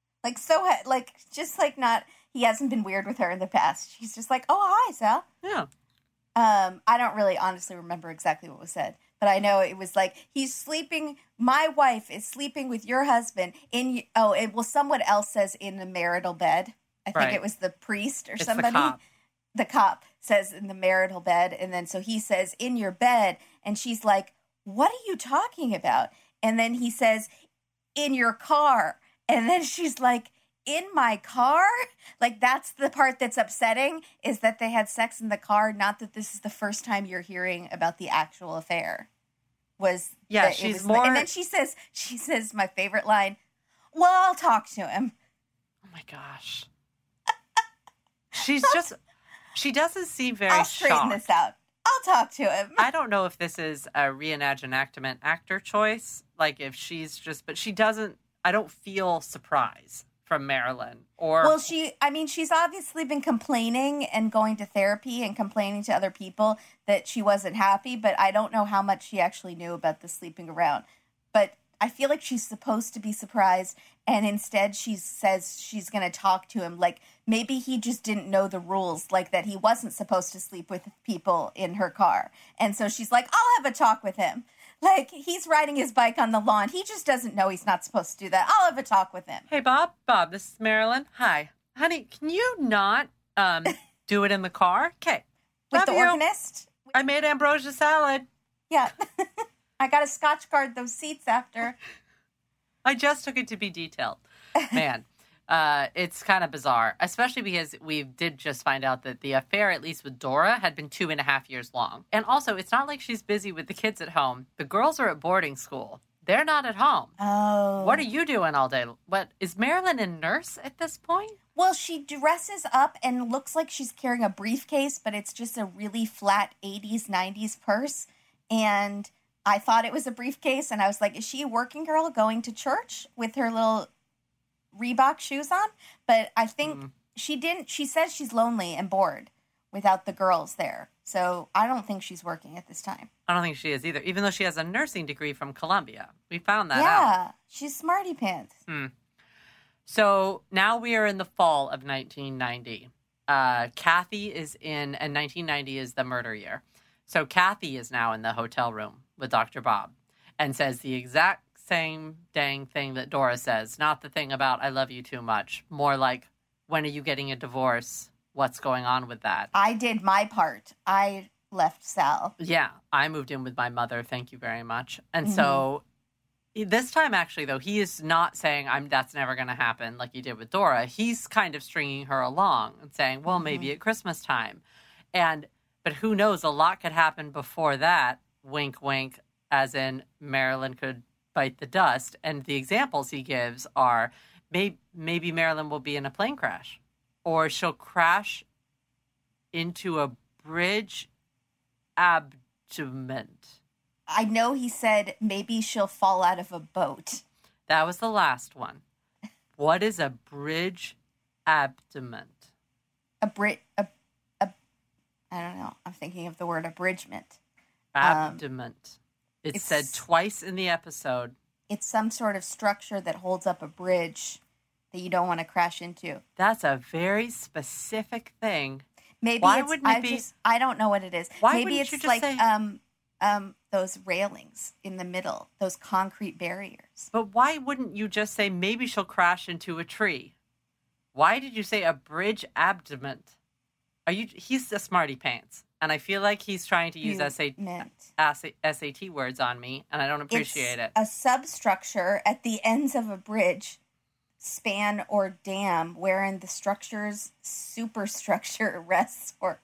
He hasn't been weird with her in the past. She's just like, oh, hi, Sal. Yeah. I don't really honestly remember exactly what was said, but I know it was like, he's sleeping, my wife is sleeping with your husband someone else says in the marital bed. I think it was the priest or somebody. The cop says in the marital bed, and then so he says, in your bed, and she's like, what are you talking about? And then he says, in your car. And then she's like, in my car? Like, that's the part that's upsetting, is that they had sex in the car, not that this is the first time you're hearing about the actual affair. She's more... And then she says, my favorite line, well, I'll talk to him. Oh, my gosh. She doesn't seem very I'll straighten this out. I'll talk to him. I don't know if this is a reenactment actor choice. Like, if she's just... But she doesn't... I don't feel surprise from Marilyn. Well, she's obviously been complaining and going to therapy and complaining to other people that she wasn't happy, but I don't know how much she actually knew about the sleeping around. But I feel like she's supposed to be surprised, and instead she says she's going to talk to him. Like, maybe he just didn't know the rules, like that he wasn't supposed to sleep with people in her car. And so she's like, I'll have a talk with him. Like, he's riding his bike on the lawn. He just doesn't know he's not supposed to do that. I'll have a talk with him. Hey, Bob, this is Marilyn. Hi. Honey, can you not do it in the car? Okay. With the organist? I made ambrosia salad. Yeah. I got to Scotch guard those seats after. I just took it to be detailed. Man, it's kind of bizarre, especially because we did just find out that the affair, at least with Dora, had been 2.5 years long. And also, it's not like she's busy with the kids at home. The girls are at boarding school. They're not at home. Oh. What are you doing all day? What, is Marilyn a nurse at this point? Well, she dresses up and looks like she's carrying a briefcase, but it's just a really flat 80s, 90s purse. And I thought it was a briefcase, and I was like, is she a working girl going to church with her little Reebok shoes on? But I think she didn't. She says she's lonely and bored without the girls there. So I don't think she's working at this time. I don't think she is either, even though she has a nursing degree from Columbia. We found that out. Yeah, she's smarty pants. So now we are in the fall of 1990. Kathy is in, and 1990 is the murder year. So Kathy is now in the hotel room with Dr. Bob and says the exact same dang thing that Dora says. Not the thing about I love you too much. More like, when are you getting a divorce? What's going on with that? I did my part. I left Sal. Yeah, I moved in with my mother. Thank you very much. And so this time, actually, though, he is not saying that's never going to happen like he did with Dora. He's kind of stringing her along and saying, well, maybe at Christmas time. But who knows? A lot could happen before that. Wink, wink, as in Marilyn could bite the dust. And the examples he gives are maybe Marilyn will be in a plane crash, or she'll crash into a bridge abutment. I know he said maybe she'll fall out of a boat. That was the last one. What is a bridge abutment? I don't know. I'm thinking of the word abridgment. Abutment. It's said twice in the episode. It's some sort of structure that holds up a bridge that you don't want to crash into. That's a very specific thing. Maybe why wouldn't it be? I don't know what it is. Why maybe wouldn't it's you just like say, those railings in the middle, those concrete barriers. But why wouldn't you just say maybe she'll crash into a tree? Why did you say a bridge abutment? He's a smarty pants, and I feel like he's trying to use SAT words on me, and I don't appreciate it. A substructure at the ends of a bridge, span, or dam wherein the structure's superstructure rests or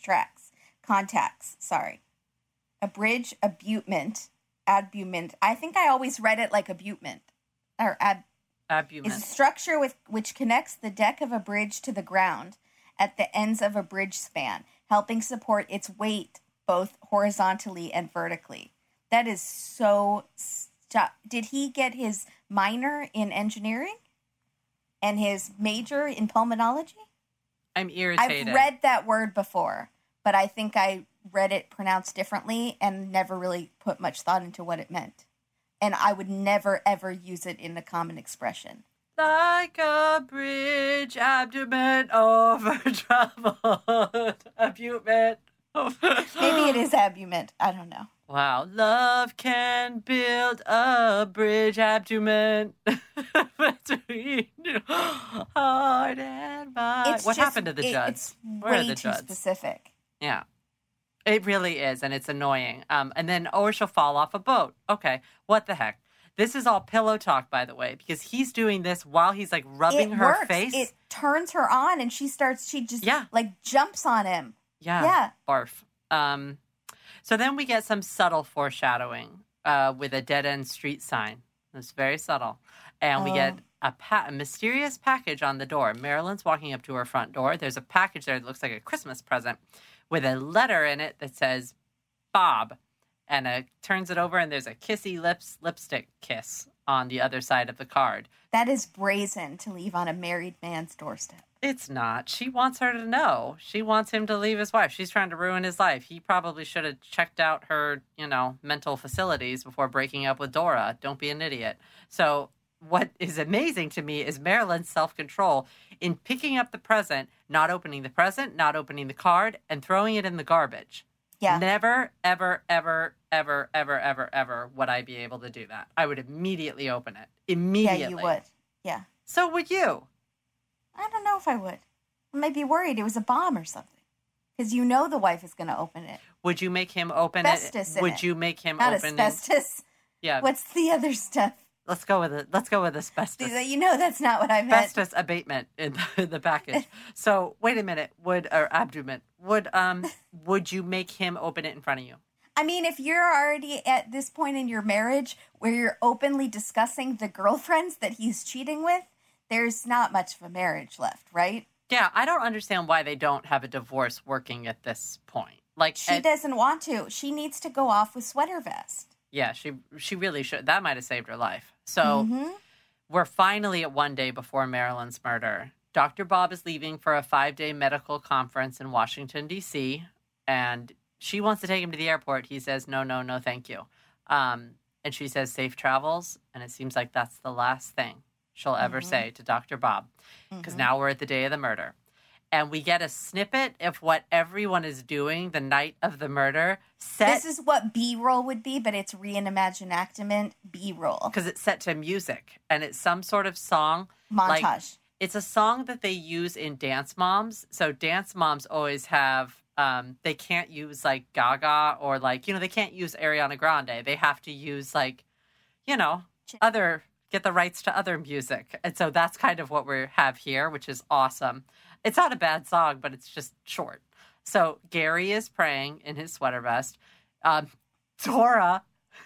contacts. A bridge abutment. I think I always read it like abutment. Or abutment. Is a structure which connects the deck of a bridge to the ground at the ends of a bridge span, helping support its weight both horizontally and vertically. That is so... Did he get his minor in engineering and his major in pulmonology? I'm irritated. I've read that word before, but I think I read it pronounced differently and never really put much thought into what it meant. And I would never, ever use it in a common expression. Like a bridge abutment over troubled abutment. Maybe it is abutment. I don't know. Wow. Love can build a bridge abutment between heart and mind. What happened to the Judds? It's way too specific. Yeah. It really is, and it's annoying. And then, she'll fall off a boat. Okay, what the heck? This is all pillow talk, by the way, because he's doing this while he's like rubbing her face. It turns her on, and she just like jumps on him. Yeah. Barf. So then we get some subtle foreshadowing with a dead-end street sign. It's very subtle. And we get a mysterious package on the door. Marilyn's walking up to her front door. There's a package there that looks like a Christmas present with a letter in it that says Bob. And turns it over, and there's a kissy lipstick kiss on the other side of the card. That is brazen to leave on a married man's doorstep. It's not. She wants her to know. She wants him to leave his wife. She's trying to ruin his life. He probably should have checked out her, mental facilities before breaking up with Dora. Don't be an idiot. So what is amazing to me is Marilyn's self-control in picking up the present, not opening the present, not opening the card, and throwing it in the garbage. Yeah. Never, ever, ever, ever, ever, ever, ever would I be able to do that. I would immediately open it. Immediately. Yeah, you would. Yeah. So would you. I don't know if I would. I might be worried it was a bomb or something. Because the wife is going to open it. Would you make him open asbestos it? Would you make him Not open asbestos. Yeah. What's the other stuff? Let's go with it. Let's go with asbestos. That's not what I meant. Asbestos abatement in the package. So wait a minute. Abdomen. Would you make him open it in front of you? I mean, if you're already at this point in your marriage where you're openly discussing the girlfriends that he's cheating with, there's not much of a marriage left, right? Yeah, I don't understand why they don't have a divorce working at this point. Like she doesn't want to. She needs to go off with Sweater Vest. Yeah, she really should. That might have saved her life. So we're finally at one day before Marilyn's murder. Dr. Bob is leaving for a 5-day medical conference in Washington, D.C., and she wants to take him to the airport. He says, no, thank you. And she says, safe travels, and it seems like that's the last thing she'll ever say to Dr. Bob, because now we're at the day of the murder. And we get a snippet of what everyone is doing the night of the murder. This is what B-roll would be, but it's reenactment B-roll. Because it's set to music, and it's some sort of song. Montage. Like, it's a song that they use in Dance Moms. So Dance Moms always have, they can't use, like, Gaga or, like, they can't use Ariana Grande. They have to use, like, get the rights to other music. And so that's kind of what we have here, which is awesome. It's not a bad song, but it's just short. So Gary is praying in his sweater vest. Dora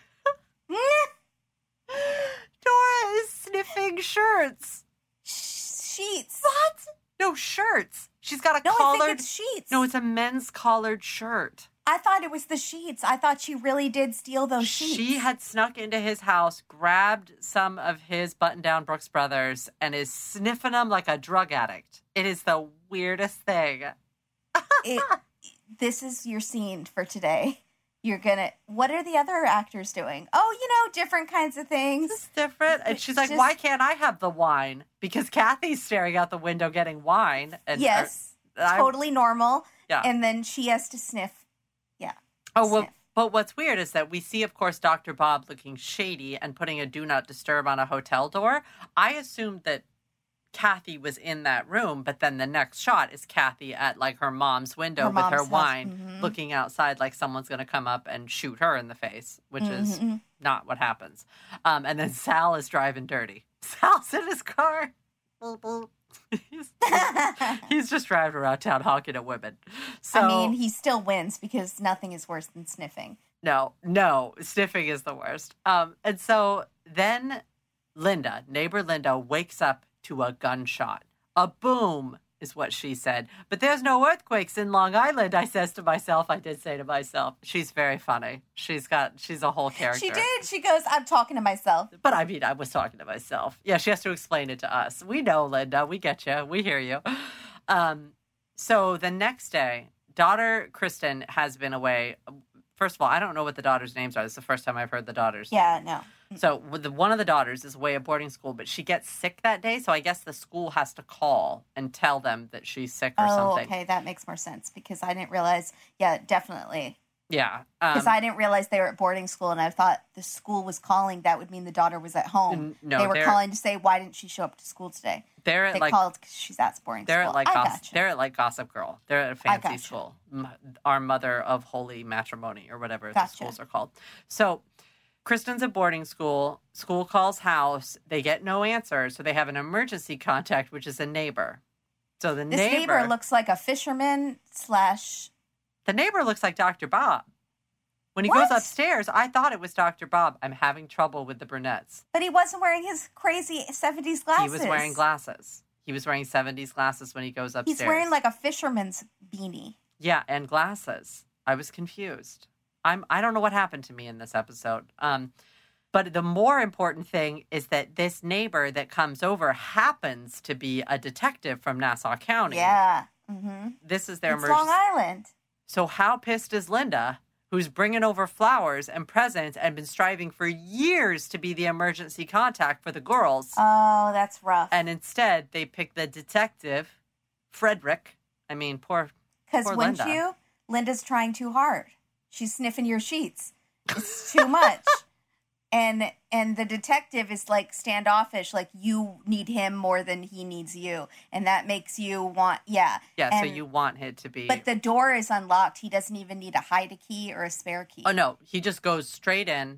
is sniffing shirts. Sheets. What? No, shirts. She's got a collared. I think it's sheets. No, it's a men's collared shirt. I thought it was the sheets. I thought she really did steal those sheets. She had snuck into his house, grabbed some of his button-down Brooks Brothers, and is sniffing them like a drug addict. It is the weirdest thing. This is your scene for today. What are the other actors doing? Oh, different kinds of things. It's different. And she's like, why can't I have the wine? Because Kathy's staring out the window getting wine. And yes, totally normal. Yeah. And then she has to sniff. Yeah. Oh, well, but what's weird is that we see, of course, Dr. Bob looking shady and putting a do not disturb on a hotel door. I assumed that Kathy was in that room, but then the next shot is Kathy at, like, her mom's window with her wine, looking outside like someone's going to come up and shoot her in the face, which is not what happens. And then Sal is driving dirty. Sal's in his car. He's just driving around town honking at women. So, he still wins because nothing is worse than sniffing. No, sniffing is the worst. And so then neighbor Linda, wakes up to a gunshot. A boom is what she said. But there's no earthquakes in Long Island, I says to myself. I did say to myself. She's very funny. She's a whole character. She did. She goes, I'm talking to myself. But I was talking to myself. Yeah, she has to explain it to us. We know, Linda. We get you. We hear you. So the next day, daughter Kristen has been away. First of all, I don't know what the daughters' names are. This is the first time I've heard the daughters. Yeah, no. So one of the daughters is away at boarding school, but she gets sick that day. So I guess the school has to call and tell them that she's sick or something. Oh, okay. That makes more sense because I didn't realize. Yeah, definitely. Yeah. Because I didn't realize they were at boarding school, and I thought the school was calling. That would mean the daughter was at home. No, they were calling to say, why didn't she show up to school today? They called because she's at boarding school. They're at like Gossip Girl. They're at a fancy school. Our Mother of Holy Matrimony or whatever the schools are called. So Kristen's at boarding school. School calls house. They get no answer, so they have an emergency contact, which is a neighbor. So this neighbor looks like a fisherman / The neighbor looks like Dr. Bob. When he goes upstairs, I thought it was Dr. Bob. I'm having trouble with the brunettes. But he wasn't wearing his crazy 70s glasses. He was wearing glasses. He was wearing 70s glasses when he goes upstairs. He's wearing like a fisherman's beanie. Yeah, and glasses. I was confused. I don't know what happened to me in this episode. But the more important thing is that this neighbor that comes over happens to be a detective from Nassau County. Yeah. Mm-hmm. This is their emergency. Long Island. So how pissed is Linda, who's bringing over flowers and presents and been striving for years to be the emergency contact for the girls? Oh, that's rough. And instead, they pick the detective, Frederick. I mean, poor Linda. Linda's trying too hard. She's sniffing your sheets. It's too much. And the detective is like standoffish, like you need him more than he needs you. And that makes you want, Yeah, so you want it to be. But the door is unlocked. He doesn't even need a hide a key or a spare key. Oh, no. He just goes straight in,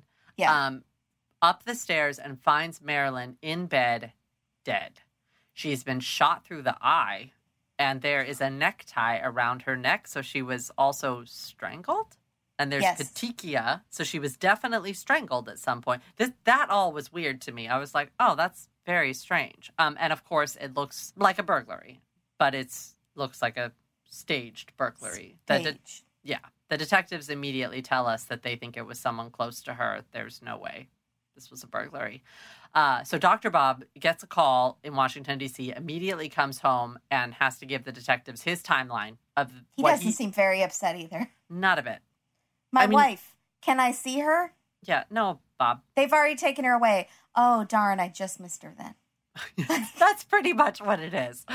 up the stairs and finds Marilyn in bed, dead. She's been shot through the eye, and there is a necktie around her neck, so she was also strangled. And there's petechia, so she was definitely strangled at some point. That all was weird to me. I was like, oh, that's very strange. And of course, it looks like a burglary, but it looks like a staged burglary. The detectives immediately tell us that they think it was someone close to her. There's no way this was a burglary. So Dr. Bob gets a call in Washington, D.C., immediately comes home and has to give the detectives his timeline of He doesn't seem very upset either. Not a bit. My wife, can I see her? Yeah, no, Bob. They've already taken her away. Oh, darn, I just missed her then. That's pretty much what it is.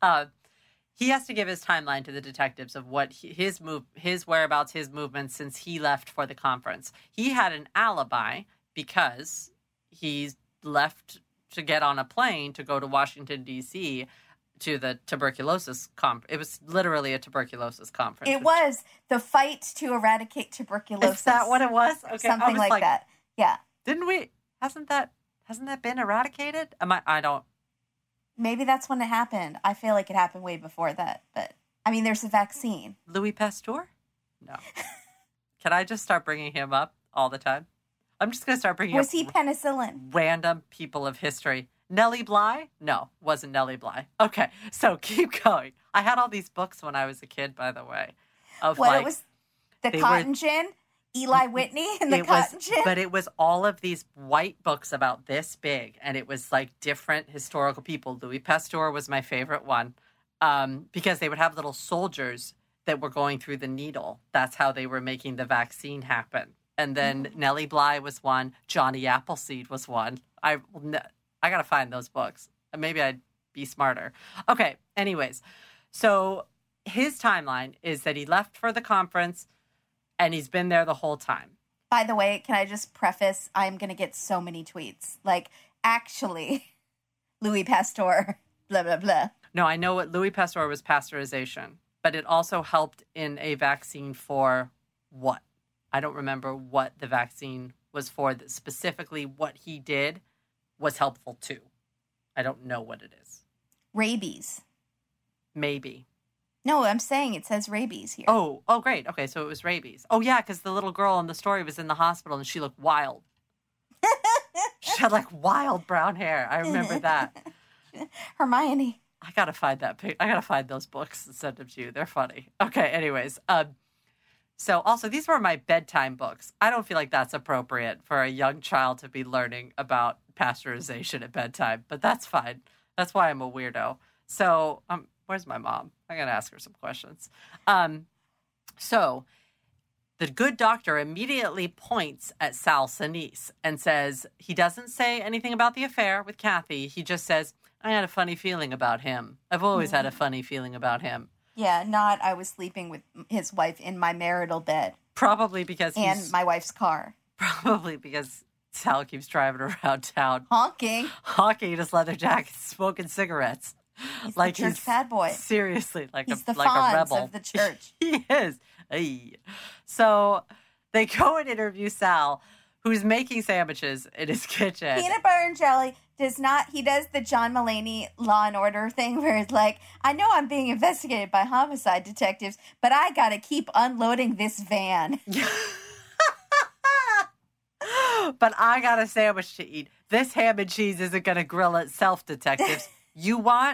He has to give his timeline to the detectives of what his whereabouts, his movements since he left for the conference. He had an alibi because he left to get on a plane to go to Washington, D.C., to the tuberculosis conference. It was literally a tuberculosis conference. It was the fight to eradicate tuberculosis. Is that what it was? Okay, something like that. Yeah. Didn't we? Hasn't that been eradicated? I don't. Maybe that's when it happened. I feel like it happened way before that. But I mean, there's a vaccine. Louis Pasteur? No. Can I just start bringing him up all the time? I'm just going to start bringing up. Was he penicillin? Random people of history. Nellie Bly? No, wasn't Nellie Bly. Okay, so keep going. I had all these books when I was a kid, by the way. Of it was the cotton gin? Eli Whitney and the cotton gin? But it was all of these white books about this big, and it was like different historical people. Louis Pasteur was my favorite one because they would have little soldiers that were going through the needle. That's how they were making the vaccine happen. And then Nellie Bly was one. Johnny Appleseed was one. I got to find those books. Maybe I'd be smarter. Okay, anyways. So his timeline is that he left for the conference and he's been there the whole time. By the way, can I just preface, I'm going to get so many tweets. Like, actually, Louis Pasteur, blah, blah, blah. No, I know what Louis Pasteur was pasteurization, but it also helped in a vaccine for what? I don't remember what the vaccine was for. Specifically, what he did was helpful too. I don't know what it is. Rabies. Maybe. No, I'm saying it says rabies here. Oh, great. Okay, so it was rabies. Oh, yeah, because the little girl in the story was in the hospital and she looked wild. She had like wild brown hair. I remember that. Hermione. I gotta find that. I gotta find those books and send them to you. They're funny. Okay, anyways. So also, these were my bedtime books. I don't feel like that's appropriate for a young child to be learning about pasteurization at bedtime, but that's fine. That's why I'm a weirdo. So, where's my mom? I gotta ask her some questions. So, the good doctor immediately points at Sal Sinise and says he doesn't say anything about the affair with Kathy. He just says, I had a funny feeling about him. I've always had a funny feeling about him. Yeah, not I was sleeping with his wife in my marital bed. Probably because and my wife's car. Probably because Sal keeps driving around town. Honking his leather jacket, smoking cigarettes. He's like the church bad boy. Seriously, he's the like a rebel of the church. He is. Ay. So they go and interview Sal, who's making sandwiches in his kitchen. Peanut butter and jelly. He does the John Mulaney Law and Order thing where it's like, I know I'm being investigated by homicide detectives, but I gotta keep unloading this van. But I got a sandwich to eat. This ham and cheese isn't gonna grill itself, detectives. You want?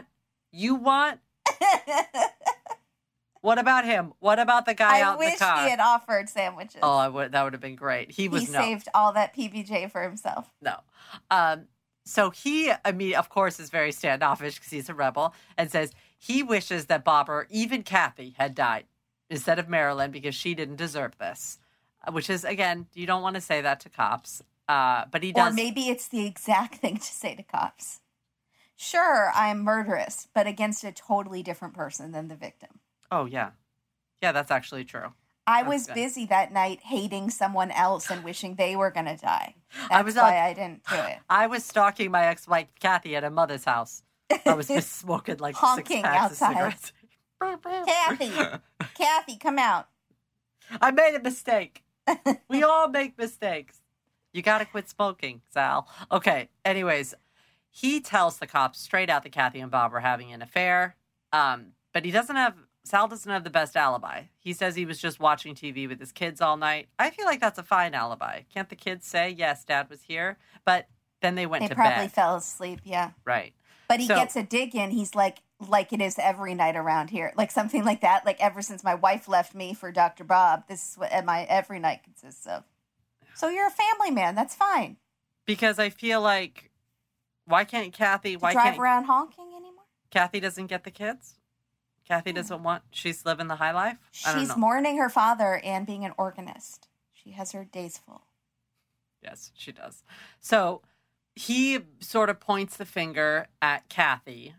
What about him? What about the guy out in the car? I wish he had offered sandwiches. Oh, that would have been great. He saved all that PBJ for himself. No. So he, of course, is very standoffish because he's a rebel and says he wishes that Bob or even Kathy had died instead of Marilyn because she didn't deserve this, which is, again, you don't want to say that to cops, but he does. Or maybe it's the exact thing to say to cops. Sure, I'm murderous, but against a totally different person than the victim. Oh, yeah. Yeah, that's actually true. I was busy that night hating someone else and wishing they were going to die. That's why I didn't do it. I was stalking my ex-wife, Kathy, at a mother's house. I was just smoking like honking 6 packs outside. of cigarettes. Kathy, come out. I made a mistake. We all make mistakes. You got to quit smoking, Sal. Okay, anyways, he tells the cops straight out that Kathy and Bob are having an affair, but Sal doesn't have the best alibi. He says he was just watching TV with his kids all night. I feel like that's a fine alibi. Can't the kids say, yes, Dad was here? But then they went to bed. They probably fell asleep, yeah. Right. But he gets a dig in. He's like it is every night around here. Like something like that. Like ever since my wife left me for Dr. Bob, this is what my every night consists of. So you're a family man. That's fine. Because I feel like, why can't Kathy... drive around honking anymore? Kathy doesn't get the kids? Kathy doesn't want... She's living the high life? She's mourning her father and being an organist. She has her days full. Yes, she does. So he sort of points the finger at Kathy,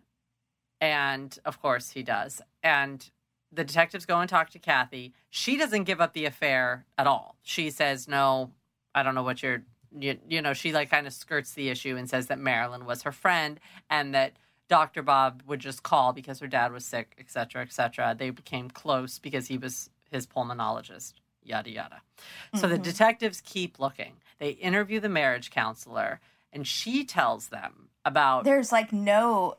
and of course he does. And the detectives go and talk to Kathy. She doesn't give up the affair at all. She says, no, I don't know what you're, she like kind of skirts the issue and says that Marilyn was her friend and that Dr. Bob would just call because her dad was sick, et cetera, et cetera. They became close because he was his pulmonologist, yada, yada. Mm-hmm. So the detectives keep looking. They interview the marriage counselor, and she tells them about... There's like no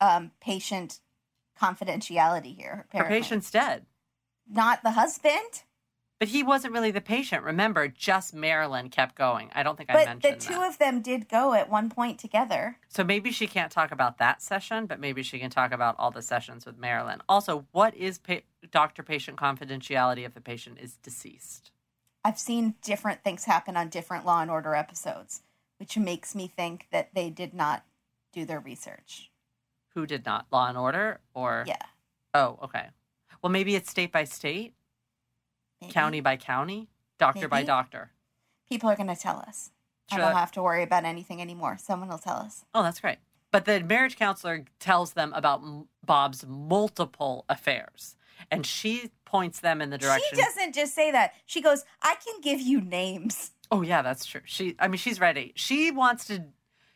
patient confidentiality here, apparently. Her patient's dead. Not the husband? But he wasn't really the patient. Remember, just Marilyn kept going. I don't think I mentioned that. But the two of them did go at one point together. So maybe she can't talk about that session, but maybe she can talk about all the sessions with Marilyn. Also, what is doctor-patient confidentiality if the patient is deceased? I've seen different things happen on different Law & Order episodes, which makes me think that they did not do their research. Who did not? Law & Order? Or... Yeah. Oh, okay. Well, maybe it's state by state? Maybe. County by county? Doctor by doctor? People are going to tell us. I don't have to worry about anything anymore. Someone will tell us. Oh, that's great. But the marriage counselor tells them about Bob's multiple affairs. And she points them in the direction... She doesn't just say that. She goes, I can give you names. Oh, yeah, that's true. She's ready. She wants to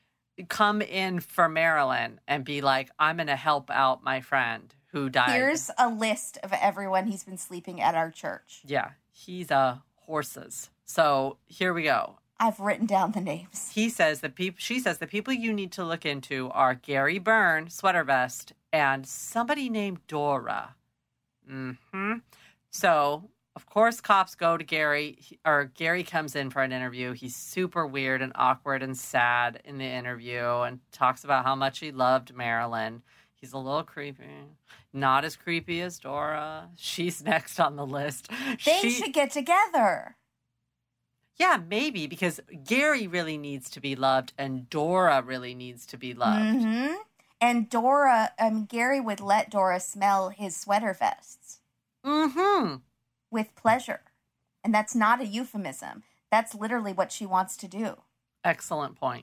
come in for Marilyn and be like, I'm going to help out my friend who died. Here's a list of everyone he's been sleeping at our church. Yeah, he's horses. So here we go. I've written down the names. She says the people you need to look into are Gary Byrne, sweater vest, and somebody named Dora. Mm-hmm. So, of course, cops go to Gary, or Gary comes in for an interview. He's super weird and awkward and sad in the interview and talks about how much he loved Marilyn. He's a little creepy. Not as creepy as Dora. She's next on the list. They should get together. Yeah, maybe, because Gary really needs to be loved and Dora really needs to be loved. Mm-hmm. And Gary would let Dora smell his sweater vests. Mm-hmm. With pleasure. And that's not a euphemism. That's literally what she wants to do. Excellent point.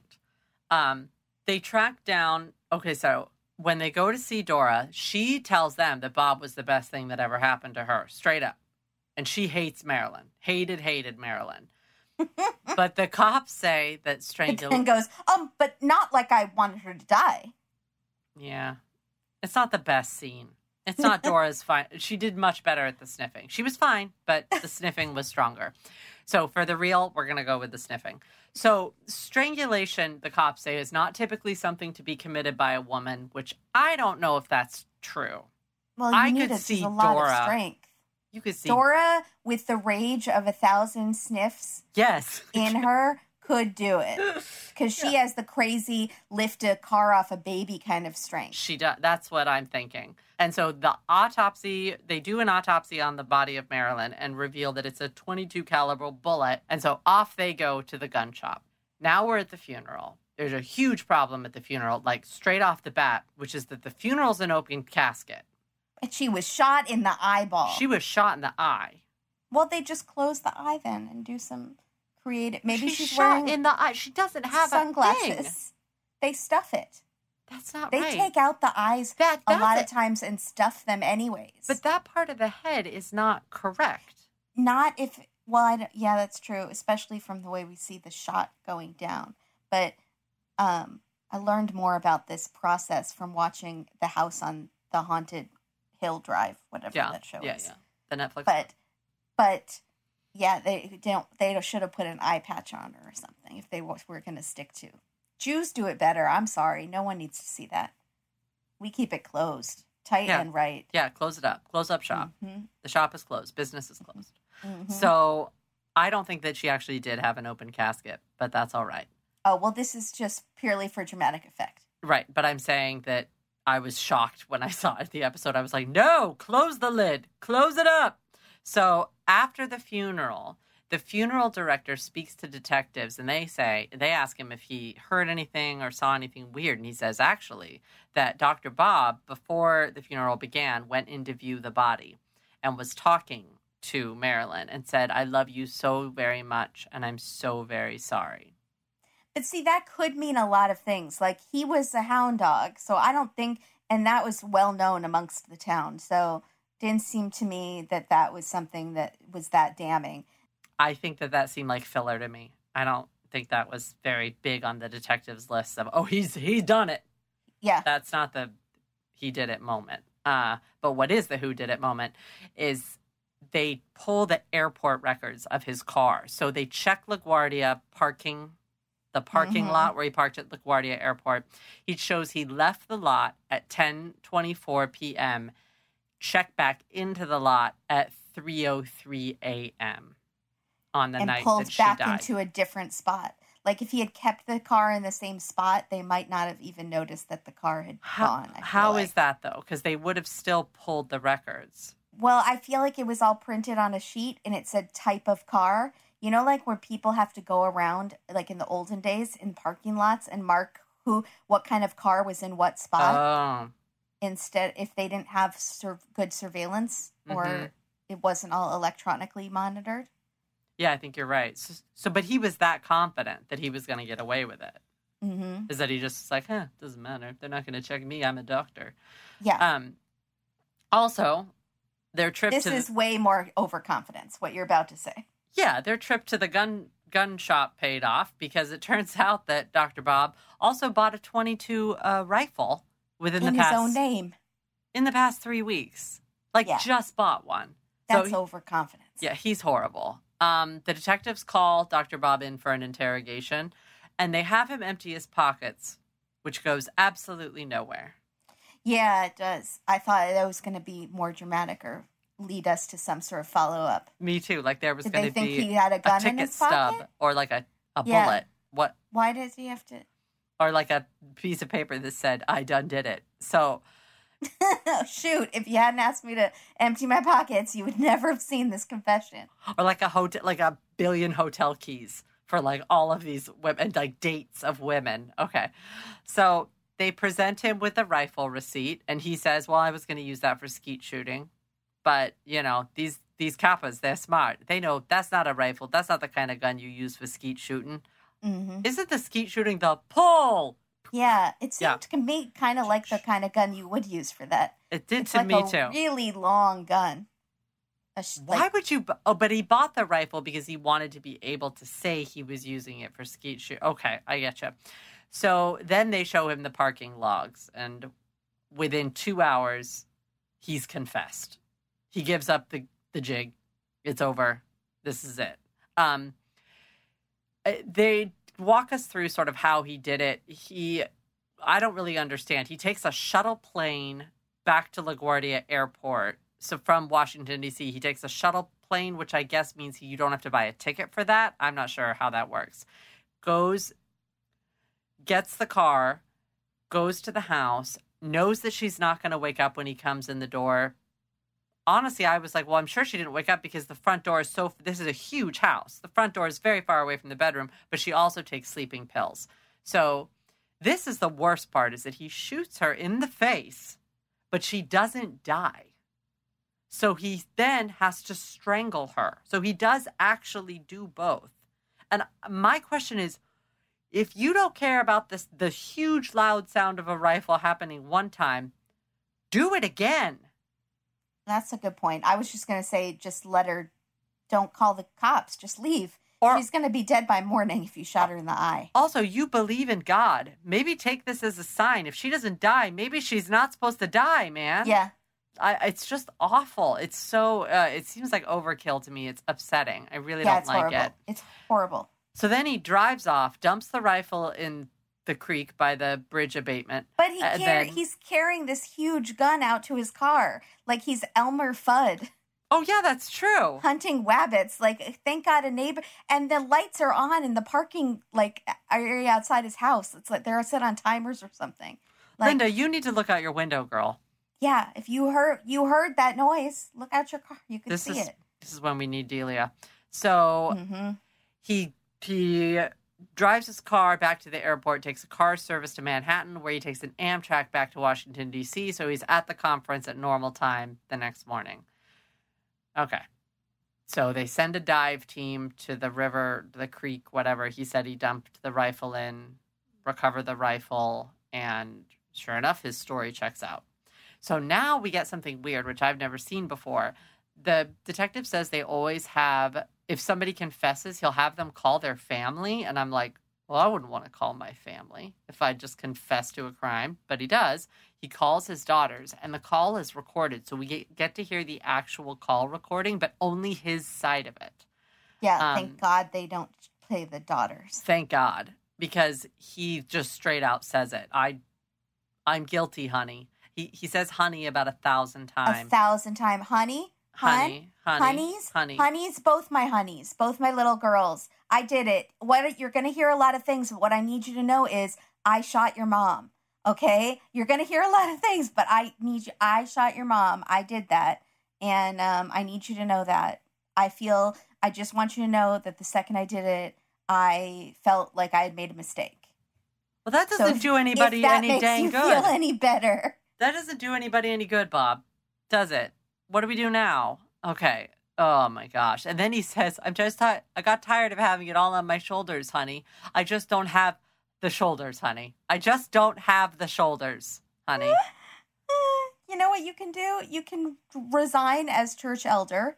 They track down... Okay, so when they go to see Dora, she tells them that Bob was the best thing that ever happened to her. Straight up. And she hates Marilyn. Hated Marilyn. But the cops say that strangulation... And goes, but not like I wanted her to die. Yeah. It's not the best scene. It's not Dora's fine. She did much better at the sniffing. She was fine, but the sniffing was stronger. So for the real, we're going to go with the sniffing. So strangulation, the cops say, is not typically something to be committed by a woman, which I don't know if that's true. Well, I could see a lot Dora. Of strength. You could see Dora with the rage of 1,000 sniffs. Yes. In her could do it. Because she has the crazy lift a car off a baby kind of strength. She does. That's what I'm thinking. And so they do an autopsy on the body of Marilyn and reveal that it's a .22 caliber bullet. And so off they go to the gun shop. Now we're at the funeral. There's a huge problem at the funeral, like straight off the bat, which is that the funeral's an open casket. And she was shot in the eyeball. She was shot in the eye. Well, they just close the eye then and do some creative... Maybe she's shot wearing in the eye. She doesn't have sunglasses. A thing. They stuff it. That's not right. They take out the eyes a lot of times and stuff them anyways. But that part of the head is not correct. Not if... Well, yeah, that's true, especially from the way we see the shot going down. But I learned more about this process from watching The House on the Haunted Hill Drive, whatever that show is. Yeah, the Netflix. But yeah, they should have put an eye patch on her or something if they were going to stick to. Jews do it better. I'm sorry. No one needs to see that. We keep it closed, tight and right. Yeah, close it up. Close up shop. Mm-hmm. The shop is closed. Business is closed. Mm-hmm. So I don't think that she actually did have an open casket, but that's all right. Oh, well, this is just purely for dramatic effect. Right, but I'm saying that I was shocked when I saw the episode. I was like, no, close the lid. Close it up. So after the funeral director speaks to detectives and they ask him if he heard anything or saw anything weird. And he says, actually, that Dr. Bob, before the funeral began, went in to view the body and was talking to Marilyn and said, I love you so very much and I'm so very sorry. But see, that could mean a lot of things. Like, he was a hound dog, so I don't think, and that was well known amongst the town. So didn't seem to me that that was something that was that damning. I think that seemed like filler to me. I don't think that was very big on the detective's list of, oh, he's done it. Yeah. That's not the he did it moment. But what is the who did it moment is they pull the airport records of his car. So they check LaGuardia the parking lot where he parked at LaGuardia Airport. He shows he left the lot at 10:24 p.m., checked back into the lot at 3:03 a.m. on the night that she died. And pulled back into a different spot. Like, if he had kept the car in the same spot, they might not have even noticed that the car had gone. How is that, though? Because they would have still pulled the records. Well, I feel like it was all printed on a sheet, and it said type of car. You know, like where people have to go around, like in the olden days, in parking lots and mark what kind of car was in what spot. Oh. Instead, if they didn't have good surveillance or it wasn't all electronically monitored. Yeah, I think you're right. So, but he was that confident that he was going to get away with it. Mm-hmm. Is that he just like, doesn't matter. They're not going to check me. I'm a doctor. Yeah. Also, their trip this is way more overconfidence, what you're about to say. Yeah, their trip to the gun shop paid off because it turns out that Dr. Bob also bought a .22 rifle in his own name. In the past 3 weeks. Just bought one. That's overconfidence. Yeah, he's horrible. The detectives call Dr. Bob in for an interrogation, and they have him empty his pockets, which goes absolutely nowhere. Yeah, it does. I thought that was going to be more dramatic or lead us to some sort of follow-up. Me too. Like there was going to be Did they think he had a gun in his pocket? Stub or like a bullet. What? Why does he have to? Or like a piece of paper that said, I done did it. So... Shoot, if you hadn't asked me to empty my pockets, you would never have seen this confession. Or like a billion hotel keys for like all of these women, like dates of women. Okay. So they present him with a rifle receipt and he says, well, I was going to use that for skeet shooting. But, you know, these Kappas, they're smart. They know that's not a rifle. That's not the kind of gun you use for skeet shooting. Mm-hmm. Isn't the skeet shooting the pull? Yeah, it seemed to me kind of like the kind of gun you would use for that. It did to me, too. It's like a really long gun. Why would you... Oh, but he bought the rifle because he wanted to be able to say he was using it for skeet shoot. Okay, I get you. So then they show him the parking logs, and within 2 hours, he's confessed. He gives up the jig. It's over. This is it. They walk us through sort of how he did it. I don't really understand. He takes a shuttle plane back to LaGuardia Airport. So from Washington, D.C., he takes a shuttle plane, which I guess means you don't have to buy a ticket for that. I'm not sure how that works. Gets the car, goes to the house, knows that she's not going to wake up when he comes in the door. Honestly, I was like, well, I'm sure she didn't wake up because the front door is this is a huge house. The front door is very far away from the bedroom, but she also takes sleeping pills. So this is the worst part, is that he shoots her in the face, but she doesn't die. So he then has to strangle her. So he does actually do both. And my question is, if you don't care about the huge loud sound of a rifle happening one time, do it again. That's a good point. I was just going to say, just let her, don't call the cops, just leave. Or, she's going to be dead by morning if you shot her in the eye. Also, you believe in God. Maybe take this as a sign. If she doesn't die, maybe she's not supposed to die, man. Yeah. It's just awful. It's so, it seems like overkill to me. It's upsetting. I really don't like horrible. it. It's horrible. So then he drives off, dumps the rifle in the creek by the bridge abatement. But he's carrying this huge gun out to his car. Like he's Elmer Fudd. Oh, yeah, that's true. Hunting wabbits. Like, thank God a neighbor. And the lights are on in the parking, area outside his house. It's like they're set on timers or something. Like, Linda, you need to look out your window, girl. Yeah, if you heard that noise, look out your car. You could see it. This is when we need Delia. So he drives his car back to the airport, takes a car service to Manhattan, where he takes an Amtrak back to Washington, D.C., so he's at the conference at normal time the next morning. Okay. So they send a dive team to the river, the creek, whatever. He said he dumped the rifle in, recovered the rifle, and sure enough, his story checks out. So now we get something weird, which I've never seen before. The detective says they always have, if somebody confesses, he'll have them call their family. And I'm like, well, I wouldn't want to call my family if I just confess to a crime. But he does. He calls his daughters, and the call is recorded. So we get to hear the actual call recording, but only his side of it. Yeah, thank God they don't play the daughters. Thank God, because he just straight out says it. I'm guilty, honey. He says honey about 1,000 times. 1,000 times. Honey? Honeys? Honeys, both my honeys, both my little girls. I did it. You're going to hear a lot of things. What I need you to know is I shot your mom. Okay? You're going to hear a lot of things, but I shot your mom. I did that. And I need you to know that. I just want you to know that the second I did it, I felt like I had made a mistake. Well, that doesn't do anybody any dang good. Feel any better. That doesn't do anybody any good, Bob. Does it? What do we do now? Okay. Oh my gosh. And then he says, I got tired of having it all on my shoulders, honey. I just don't have the shoulders, honey. I just don't have the shoulders, honey. You know what you can do? You can resign as church elder.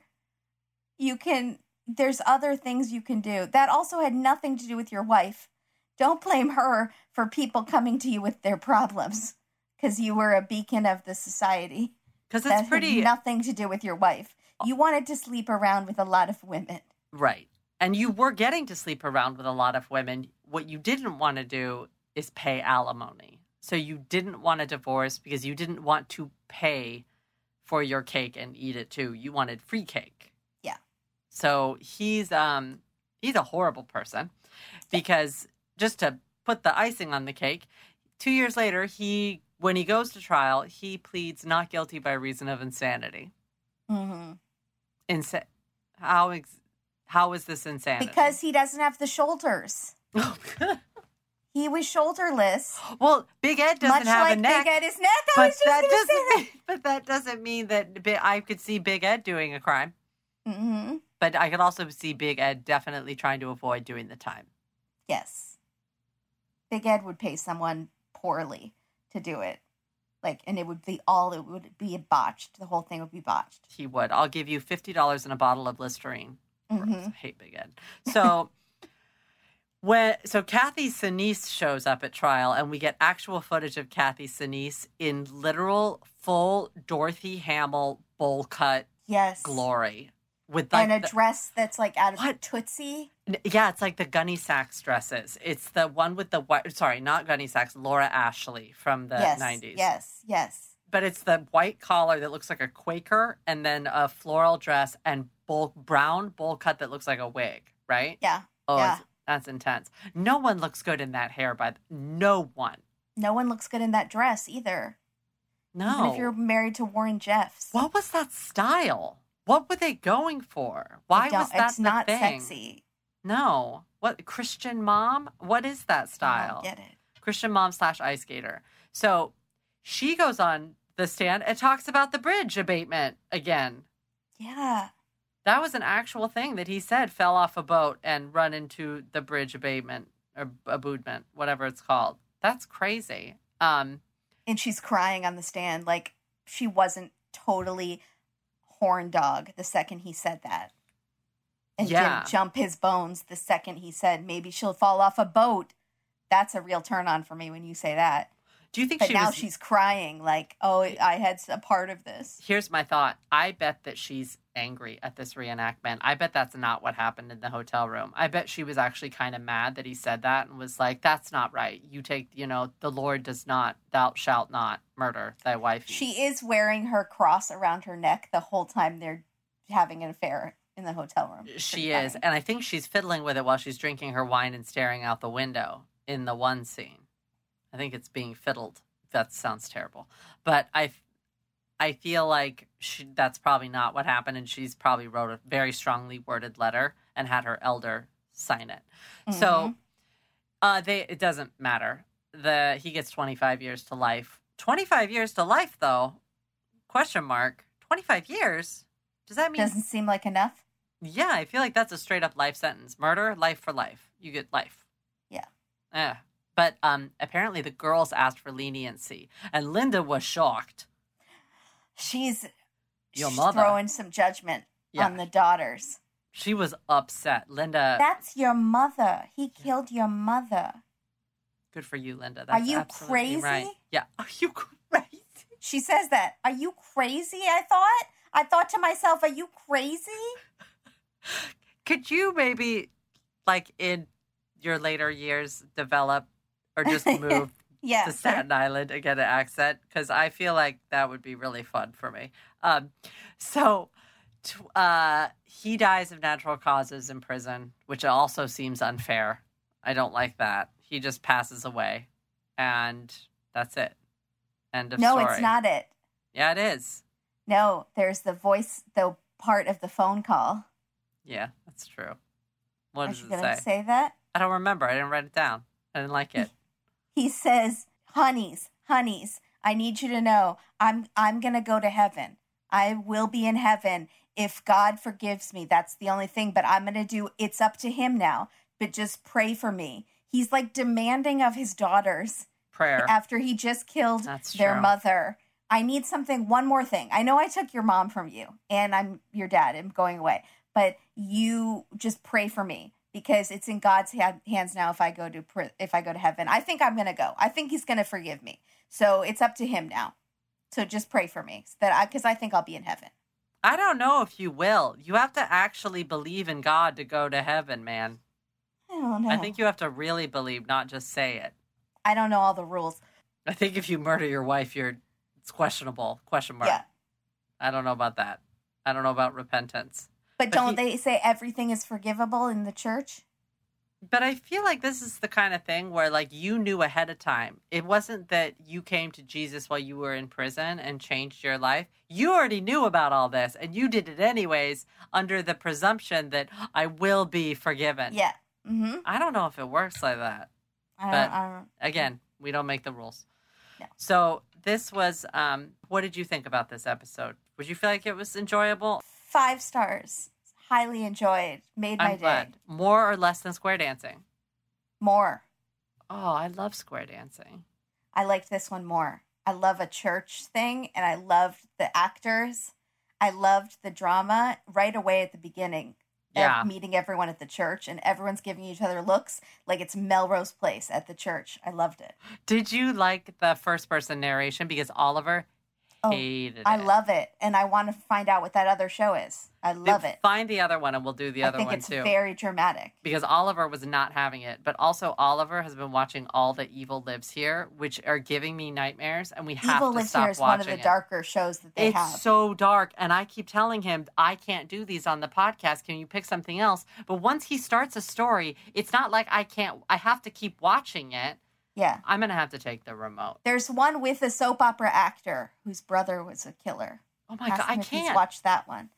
There's other things you can do. That also had nothing to do with your wife. Don't blame her for people coming to you with their problems because you were a beacon of the society. Because it's had nothing to do with your wife. You wanted to sleep around with a lot of women. Right. And you were getting to sleep around with a lot of women. What you didn't want to do is pay alimony. So you didn't want a divorce because you didn't want to pay for your cake and eat it too. You wanted free cake. Yeah. So he's a horrible person because just to put the icing on the cake, 2 years later, when he goes to trial, he pleads not guilty by reason of insanity. Mm-hmm. How is this insanity? Because he doesn't have the shoulders. He was shoulderless. Well, Big Ed doesn't have a neck. Big Ed is neck. But that doesn't mean that I could see Big Ed doing a crime. Mm-hmm. But I could also see Big Ed definitely trying to avoid doing the time. Yes. Big Ed would pay someone poorly to do it. And it would be botched. The whole thing would be botched. He would. I'll give you $50 and a bottle of Listerine. Mm-hmm. I hate Big Ed. So Kathy Sinise shows up at trial, and we get actual footage of Kathy Sinise in literal full Dorothy Hamill bowl cut glory. With and a dress that's out of Tootsie. Yeah, it's like the Gunny Sacks dresses. It's the one with the white. Sorry, not Gunny Sacks. Laura Ashley from the 90s. Yes. But it's the white collar that looks like a Quaker, and then a floral dress and brown bowl cut that looks like a wig. Right? Yeah. Oh, yeah. That's intense. No one looks good in that hair. No one. No one looks good in that dress either. No. Even if you're married to Warren Jeffs. What was that style? What were they going for? Why was that It's not thing? sexy. No. What, Christian mom? What is that style? I don't get it. Christian mom / ice skater. So she goes on the stand and talks about the bridge abatement again. Yeah. That was an actual thing that he said fell off a boat and run into the bridge abatement or abutment, whatever it's called. That's crazy. And she's crying on the stand like she wasn't totally horn dog the second he said that. And didn't jump his bones the second he said maybe she'll fall off a boat. That's a real turn on for me when you say that. Do you think she's crying like, oh, I had a part of this. Here's my thought. I bet that she's angry at this reenactment. I bet that's not what happened in the hotel room. I bet she was actually kind of mad that he said that and was like, that's not right. You take, the Lord does not, thou shalt not murder thy wife. She is wearing her cross around her neck the whole time they're having an affair in the hotel room. She is. And I think she's fiddling with it while she's drinking her wine and staring out the window in the one scene. I think it's being fiddled. That sounds terrible. But I feel like that's probably not what happened, and she's probably wrote a very strongly worded letter and had her elder sign it. Mm-hmm. So it doesn't matter. He gets 25 years to life. 25 years to life, though? Question mark. 25 years? Does that mean... Doesn't seem like enough? Yeah, I feel like that's a straight up life sentence. Murder, life for life. You get life. Yeah. But apparently the girls asked for leniency, and Linda was shocked. She's Your mother. throwing some judgment on the daughters. She was upset. Linda. That's your mother. He killed your mother. Good for you, Linda. Are That's you absolutely crazy? Right. Yeah. Are you crazy? She says that. Are you crazy? I thought to myself, are you crazy? Could you maybe, like, in your later years, develop or just move to Staten Island and get an accent? Because I feel like that would be really fun for me. He dies of natural causes in prison, which also seems unfair. I don't like that. He just passes away, and that's it. End of story. No, it's not it. Yeah, it is. No, there's the part of the phone call. Yeah, that's true. What does it say? Are you going to say that? I don't remember. I didn't write it down. I didn't like it. He says, honeys, I need you to know I'm going to go to heaven. I will be in heaven if God forgives me. That's the only thing. But I'm going to do, it's up to him now. But just pray for me. He's like demanding of his daughters. Prayer. After he just killed their mother. I need something, one more thing. I know I took your mom from you and I'm your dad. I'm going away. But you just pray for me because it's in God's hands now if I go to heaven. I think I'm going to go. I think he's going to forgive me. So it's up to him now. So just pray for me because I think I'll be in heaven. I don't know if you will. You have to actually believe in God to go to heaven, man. I don't know. I think you have to really believe, not just say it. I don't know all the rules. I think if you murder your wife, it's questionable. Question mark. Yeah. I don't know about that. I don't know about repentance. But don't they say everything is forgivable in the church? But I feel like this is the kind of thing where, like, you knew ahead of time. It wasn't that you came to Jesus while you were in prison and changed your life. You already knew about all this, and you did it anyways under the presumption that I will be forgiven. Yeah. Mm-hmm. I don't know if it works like that. Again, we don't make the rules. No. So this was, what did you think about this episode? Would you feel like it was enjoyable? 5 stars. Highly enjoyed. Made my day. Glad. More or less than square dancing? More. Oh, I love square dancing. I liked this one more. I love a church thing, and I loved the actors. I loved the drama right away at the beginning. Yeah. Of meeting everyone at the church, and everyone's giving each other looks like it's Melrose Place at the church. I loved it. Did you like the first person narration? Because Oliver hated it. I love it, and I want to find out what that other show is. I love it. Find the other one, and we'll do the other one, too. I think it's very dramatic. Because Oliver was not having it, but also Oliver has been watching all the Evil Lives Here, which are giving me nightmares, and we have to stop watching it. Evil Lives Here is one of the darker shows that they have. It's so dark, and I keep telling him, I can't do these on the podcast. Can you pick something else? But once he starts a story, it's not like I have to keep watching it. Yeah. I'm going to have to take the remote. There's one with a soap opera actor whose brother was a killer. Oh my God, I can't. He's watched that one.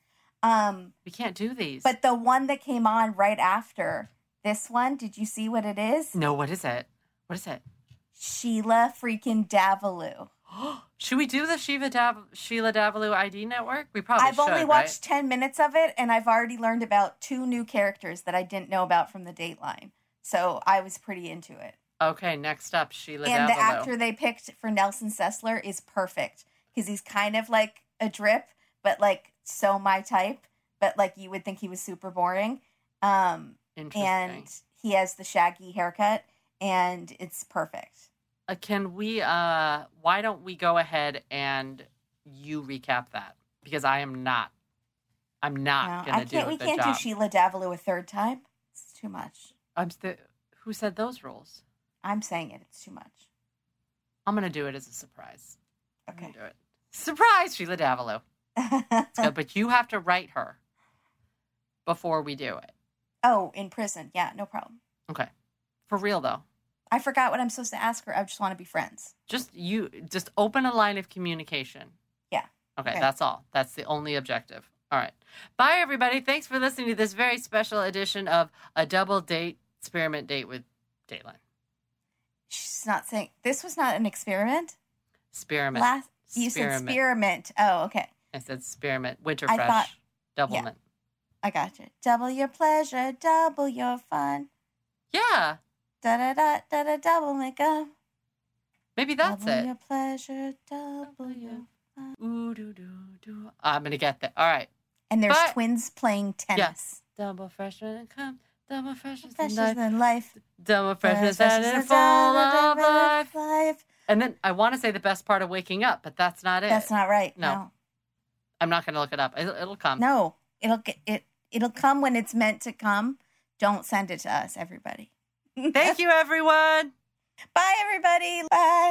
We can't do these. But the one that came on right after this one, did you see what it is? No, what is it? What is it? Sheila freaking Davalloo. Should we do the Sheila Davalloo ID network? We probably should, I've only watched 10 minutes of it, and I've already learned about 2 new characters that I didn't know about from the Dateline. So I was pretty into it. Okay, next up, Sheila Davalloo. And the actor they picked for Nelson Sessler is perfect because he's kind of like a drip, but like so my type, but like you would think he was super boring. Interesting. And he has the shaggy haircut, and it's perfect. Can we, why don't we go ahead and you recap that? Because I'm not going to do a good job. We can't do Sheila Davalloo a third time. It's too much. Who said those rules? I'm saying it. It's too much. I'm going to do it as a surprise. Okay. I'm gonna do it. Surprise, Sheila Davalloo. It's good, but you have to write her before we do it. Oh, in prison. Yeah, no problem. Okay. For real, though. I forgot what I'm supposed to ask her. I just want to be friends. Just open a line of communication. Yeah. Okay, that's all. That's the only objective. All right. Bye, everybody. Thanks for listening to this very special edition of a double date experiment date with Dateline. She's not saying this was not an experiment. Experiment. You said experiment. Oh, okay. I said experiment. Winterfresh. Doublemint. I got you. Double your pleasure, double your fun. Yeah. Da-da-da, double makeup. Maybe that's double it. Your pleasure, double your fun. Ooh, doo, doo, doo. I'm going to get that. All right. And there's twins playing tennis. Yes. Double freshness and come. Double freshness than life. Double freshness and full of life. And then I want to say the best part of waking up, but that's not it. That's not right. No. I'm not going to look it up. It'll come. No. It'll come when it's meant to come. Don't send it to us, everybody. Thank you, everyone. Bye, everybody. Bye.